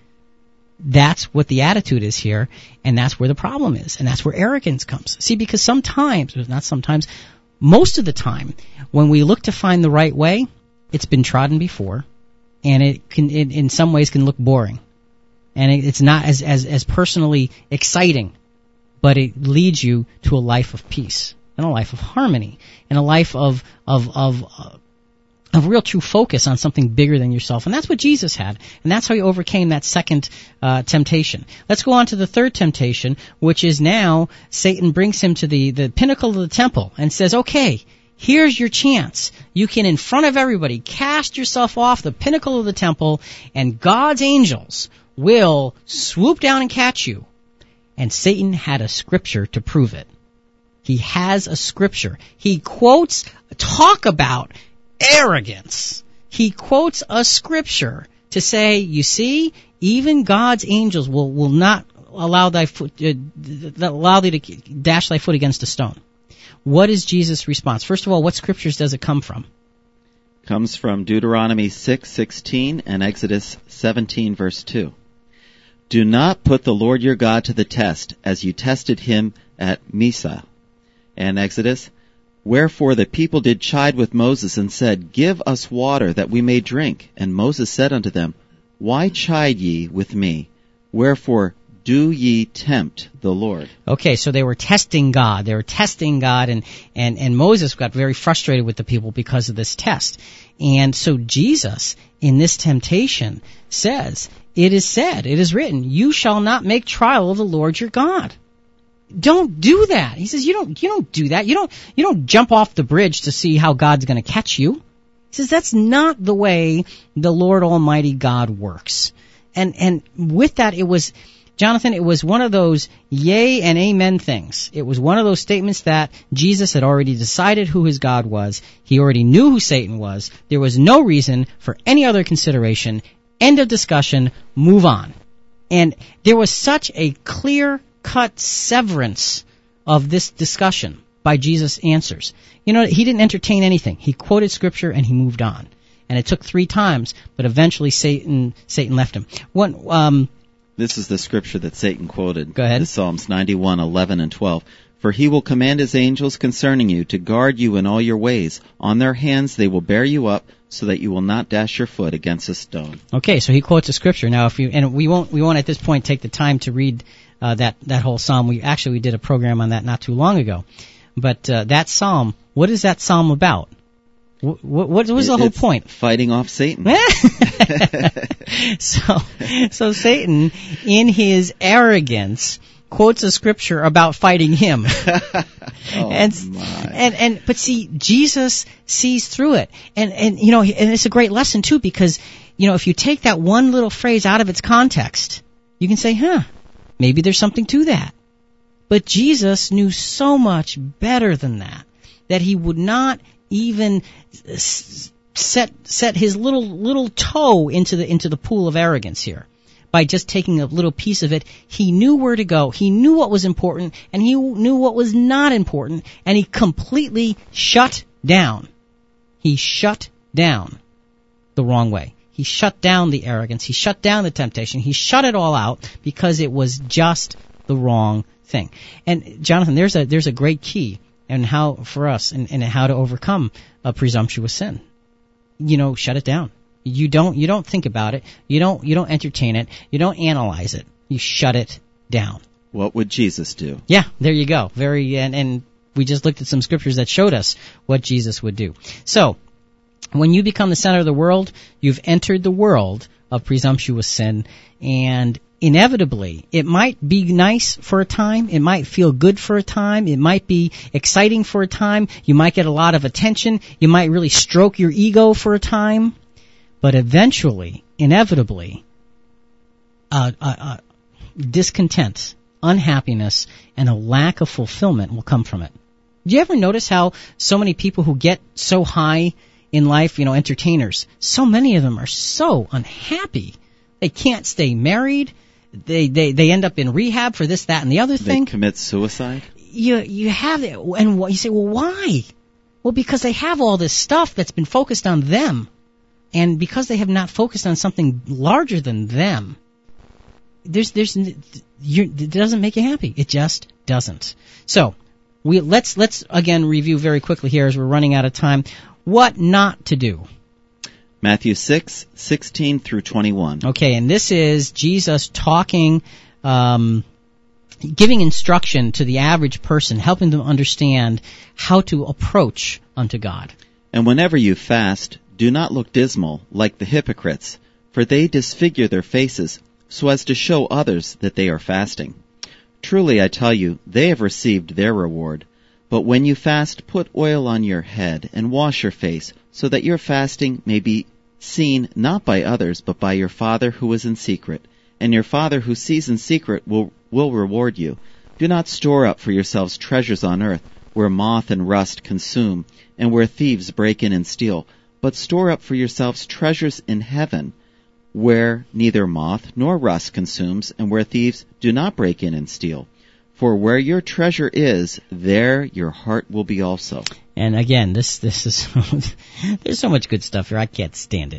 That's what the attitude is here, and that's where the problem is, and that's where arrogance comes. See, because sometimes, not sometimes, most of the time, when we look to find the right way, it's been trodden before, and it can, it, in some ways, can look boring, and it, it's not as, as as personally exciting, but it leads you to a life of peace, and a life of harmony, and a life of of of. Uh, of real true focus on something bigger than yourself. And that's what Jesus had. And that's how he overcame that second uh, temptation. Let's go on to the third temptation, which is now Satan brings him to the, the pinnacle of the temple and says, okay, here's your chance. You can, in front of everybody, cast yourself off the pinnacle of the temple, and God's angels will swoop down and catch you. And Satan had a scripture to prove it. He has a scripture. He quotes, talk about arrogance. He quotes a scripture to say, you see, even God's angels will, will not allow thy foot, uh, allow thee to dash thy foot against a stone. What is Jesus' response? First of all, what scriptures does it come from? Comes from Deuteronomy six sixteen and Exodus seventeen verse two. Do not put the Lord your God to the test, as you tested him at Mesa. And Exodus, wherefore the people did chide with Moses, and said, give us water, that we may drink. And Moses said unto them, why chide ye with me? Wherefore do ye tempt the Lord? Okay, so they were testing God. They were testing God, and, and, and Moses got very frustrated with the people because of this test. And so Jesus, in this temptation, says, it is said, it is written, you shall not make trial of the Lord your God. Don't do that. He says, you don't, you don't do that. You don't, you don't jump off the bridge to see how God's going to catch you. He says, that's not the way the Lord Almighty God works. And, and with that, it was, Jonathan, it was one of those yay and amen things. It was one of those statements that Jesus had already decided who his God was. He already knew who Satan was. There was no reason for any other consideration. End of discussion. Move on. And there was such a clear cut severance of this discussion by Jesus' answers. You know, he didn't entertain anything. He quoted scripture and he moved on. And it took three times, but eventually Satan Satan left him. One, um, this is the scripture that Satan quoted. Go ahead. The Psalms ninety-one, eleven and twelve. For he will command his angels concerning you to guard you in all your ways. On their hands they will bear you up, so that you will not dash your foot against a stone. Okay, so he quotes a scripture. Now, if you and we won't we won't at this point take the time to read Uh, that, that whole psalm. We actually we did a program on that not too long ago. But uh, that psalm, what is that psalm about? What, what, what was the whole it's point? Fighting off Satan. so, so Satan, in his arrogance, quotes a scripture about fighting him. oh, and, my. and and but see, Jesus sees through it, and and you know, and it's a great lesson too, because you know, if you take that one little phrase out of its context, you can say, huh, maybe there's something to that. But Jesus knew so much better than that, that he would not even set set his little little toe into the into the pool of arrogance here. by just taking a little piece of it. He knew where to go. He knew what was important, and he knew what was not important, and he completely shut down. He shut down the wrong way. He shut down the arrogance. He shut down the temptation. He shut it all out because it was just the wrong thing. And Jonathan, there's a there's a great key in how for us in, in how to overcome a presumptuous sin. You know, shut it down. You don't you don't think about it. You don't you don't entertain it. You don't analyze it. You shut it down. What would Jesus do? Yeah, there you go. Very and, and we just looked at some scriptures that showed us what Jesus would do. So, when you become the center of the world, you've entered the world of presumptuous sin, and inevitably, it might be nice for a time, it might feel good for a time, it might be exciting for a time, you might get a lot of attention, you might really stroke your ego for a time, but eventually, inevitably, uh, uh, uh, discontent, unhappiness, and a lack of fulfillment will come from it. Do you ever notice how so many people who get so high in life, you know, entertainers, so many of them are so unhappy. They can't stay married. They they they end up in rehab for this, that, and the other thing. They commit suicide? You you have it, and you say, well, why? Well, because they have all this stuff that's been focused on them, and because they have not focused on something larger than them, there's there's you're, it doesn't make you happy. It just doesn't. So we let's let's again review very quickly here as we're running out of time. What not to do. Matthew six, sixteen through twenty-one. Okay, and this is Jesus talking, um, giving instruction to the average person, helping them understand how to approach unto God. And whenever you fast, do not look dismal like the hypocrites, for they disfigure their faces, so as to show others that they are fasting. Truly, I tell you, they have received their reward. But when you fast, put oil on your head and wash your face, so that your fasting may be seen not by others, but by your Father who is in secret. And your Father who sees in secret will, will reward you. Do not store up for yourselves treasures on earth, where moth and rust consume, and where thieves break in and steal. But store up for yourselves treasures in heaven, where neither moth nor rust consumes, and where thieves do not break in and steal. For where your treasure is, there your heart will be also. And again, this this is there's so much good stuff here. I can't stand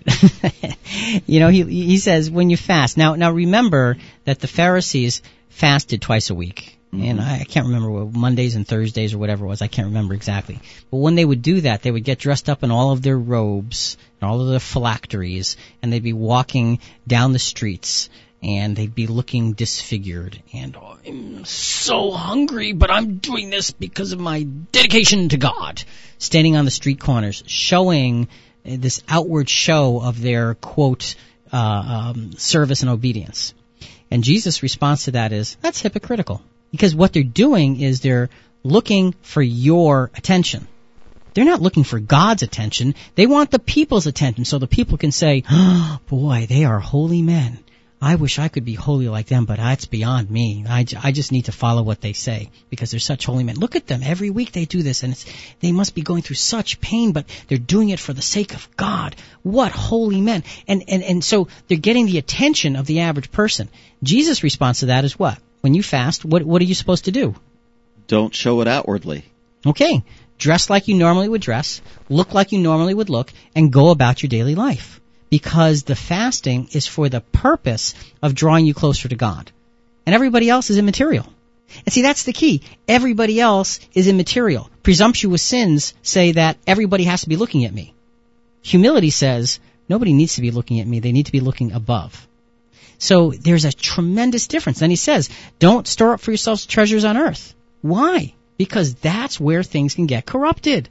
it. You know, he he says when you fast. Now now remember that the Pharisees fasted twice a week. Mm-hmm. And I, I can't remember what, Mondays and Thursdays or whatever it was. I can't remember exactly. But when they would do that, they would get dressed up in all of their robes and all of their phylacteries, and they'd be walking down the streets. And they'd be looking disfigured. And oh, I'm so hungry, but I'm doing this because of my dedication to God. Standing on the street corners, showing uh, this outward show of their, quote, uh, um, service and obedience. And Jesus' response to that is, that's hypocritical. Because what they're doing is they're looking for your attention. They're not looking for God's attention. They want the people's attention so the people can say, oh, boy, they are holy men. I wish I could be holy like them, but that's beyond me. I, I just need to follow what they say because they're such holy men. Look at them. Every week they do this, and it's, they must be going through such pain, but they're doing it for the sake of God. What holy men. And, and, and so they're getting the attention of the average person. Jesus' response to that is what? When you fast, what, what are you supposed to do? Don't show it outwardly. Okay. Dress like you normally would dress, look like you normally would look, and go about your daily life. Because the fasting is for the purpose of drawing you closer to God. And everybody else is immaterial. And see, that's the key. Everybody else is immaterial. Presumptuous sins say that everybody has to be looking at me. Humility says, nobody needs to be looking at me. They need to be looking above. So there's a tremendous difference. Then he says, don't store up for yourselves treasures on earth. Why? Because that's where things can get corrupted.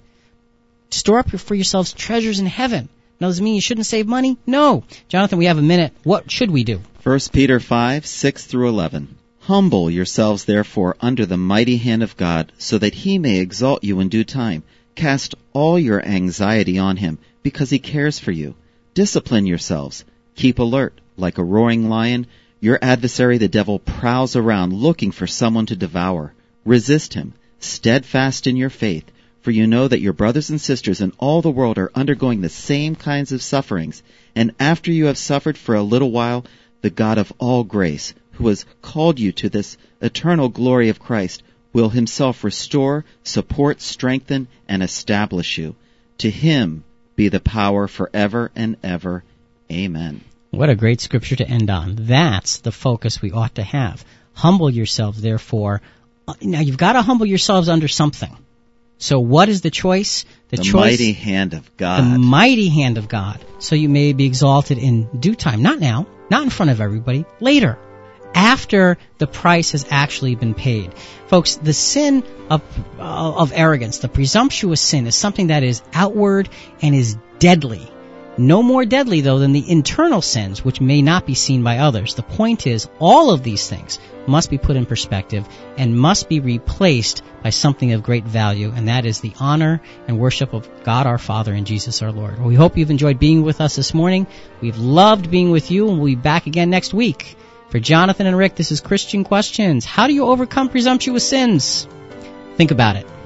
Store up for yourselves treasures in heaven. Now, does it mean you shouldn't save money? No. Jonathan, we have a minute. What should we do? First Peter five, six through eleven. Humble yourselves, therefore, under the mighty hand of God, so that he may exalt you in due time. Cast all your anxiety on him, because he cares for you. Discipline yourselves. Keep alert. Like a roaring lion, your adversary, the devil, prowls around looking for someone to devour. Resist him, steadfast in your faith. For you know that your brothers and sisters in all the world are undergoing the same kinds of sufferings, and after you have suffered for a little while, the God of all grace, who has called you to this eternal glory of Christ, will himself restore, support, strengthen, and establish you. To him be the power forever and ever. Amen. What a great scripture to end on. That's the focus we ought to have. Humble yourselves, therefore. Now, you've got to humble yourselves under something. So what is the choice? The, the choice, mighty hand of God. The mighty hand of God. So you may be exalted in due time. Not now. Not in front of everybody. Later. After the price has actually been paid. Folks, the sin of, uh, of arrogance, the presumptuous sin, is something that is outward and is deadly. No more deadly, though, than the internal sins, which may not be seen by others. The point is, all of these things must be put in perspective and must be replaced by something of great value, and that is the honor and worship of God our Father and Jesus our Lord. Well, we hope you've enjoyed being with us this morning. We've loved being with you, and we'll be back again next week. For Jonathan and Rick, this is Christian Questions. How do you overcome presumptuous sins? Think about it.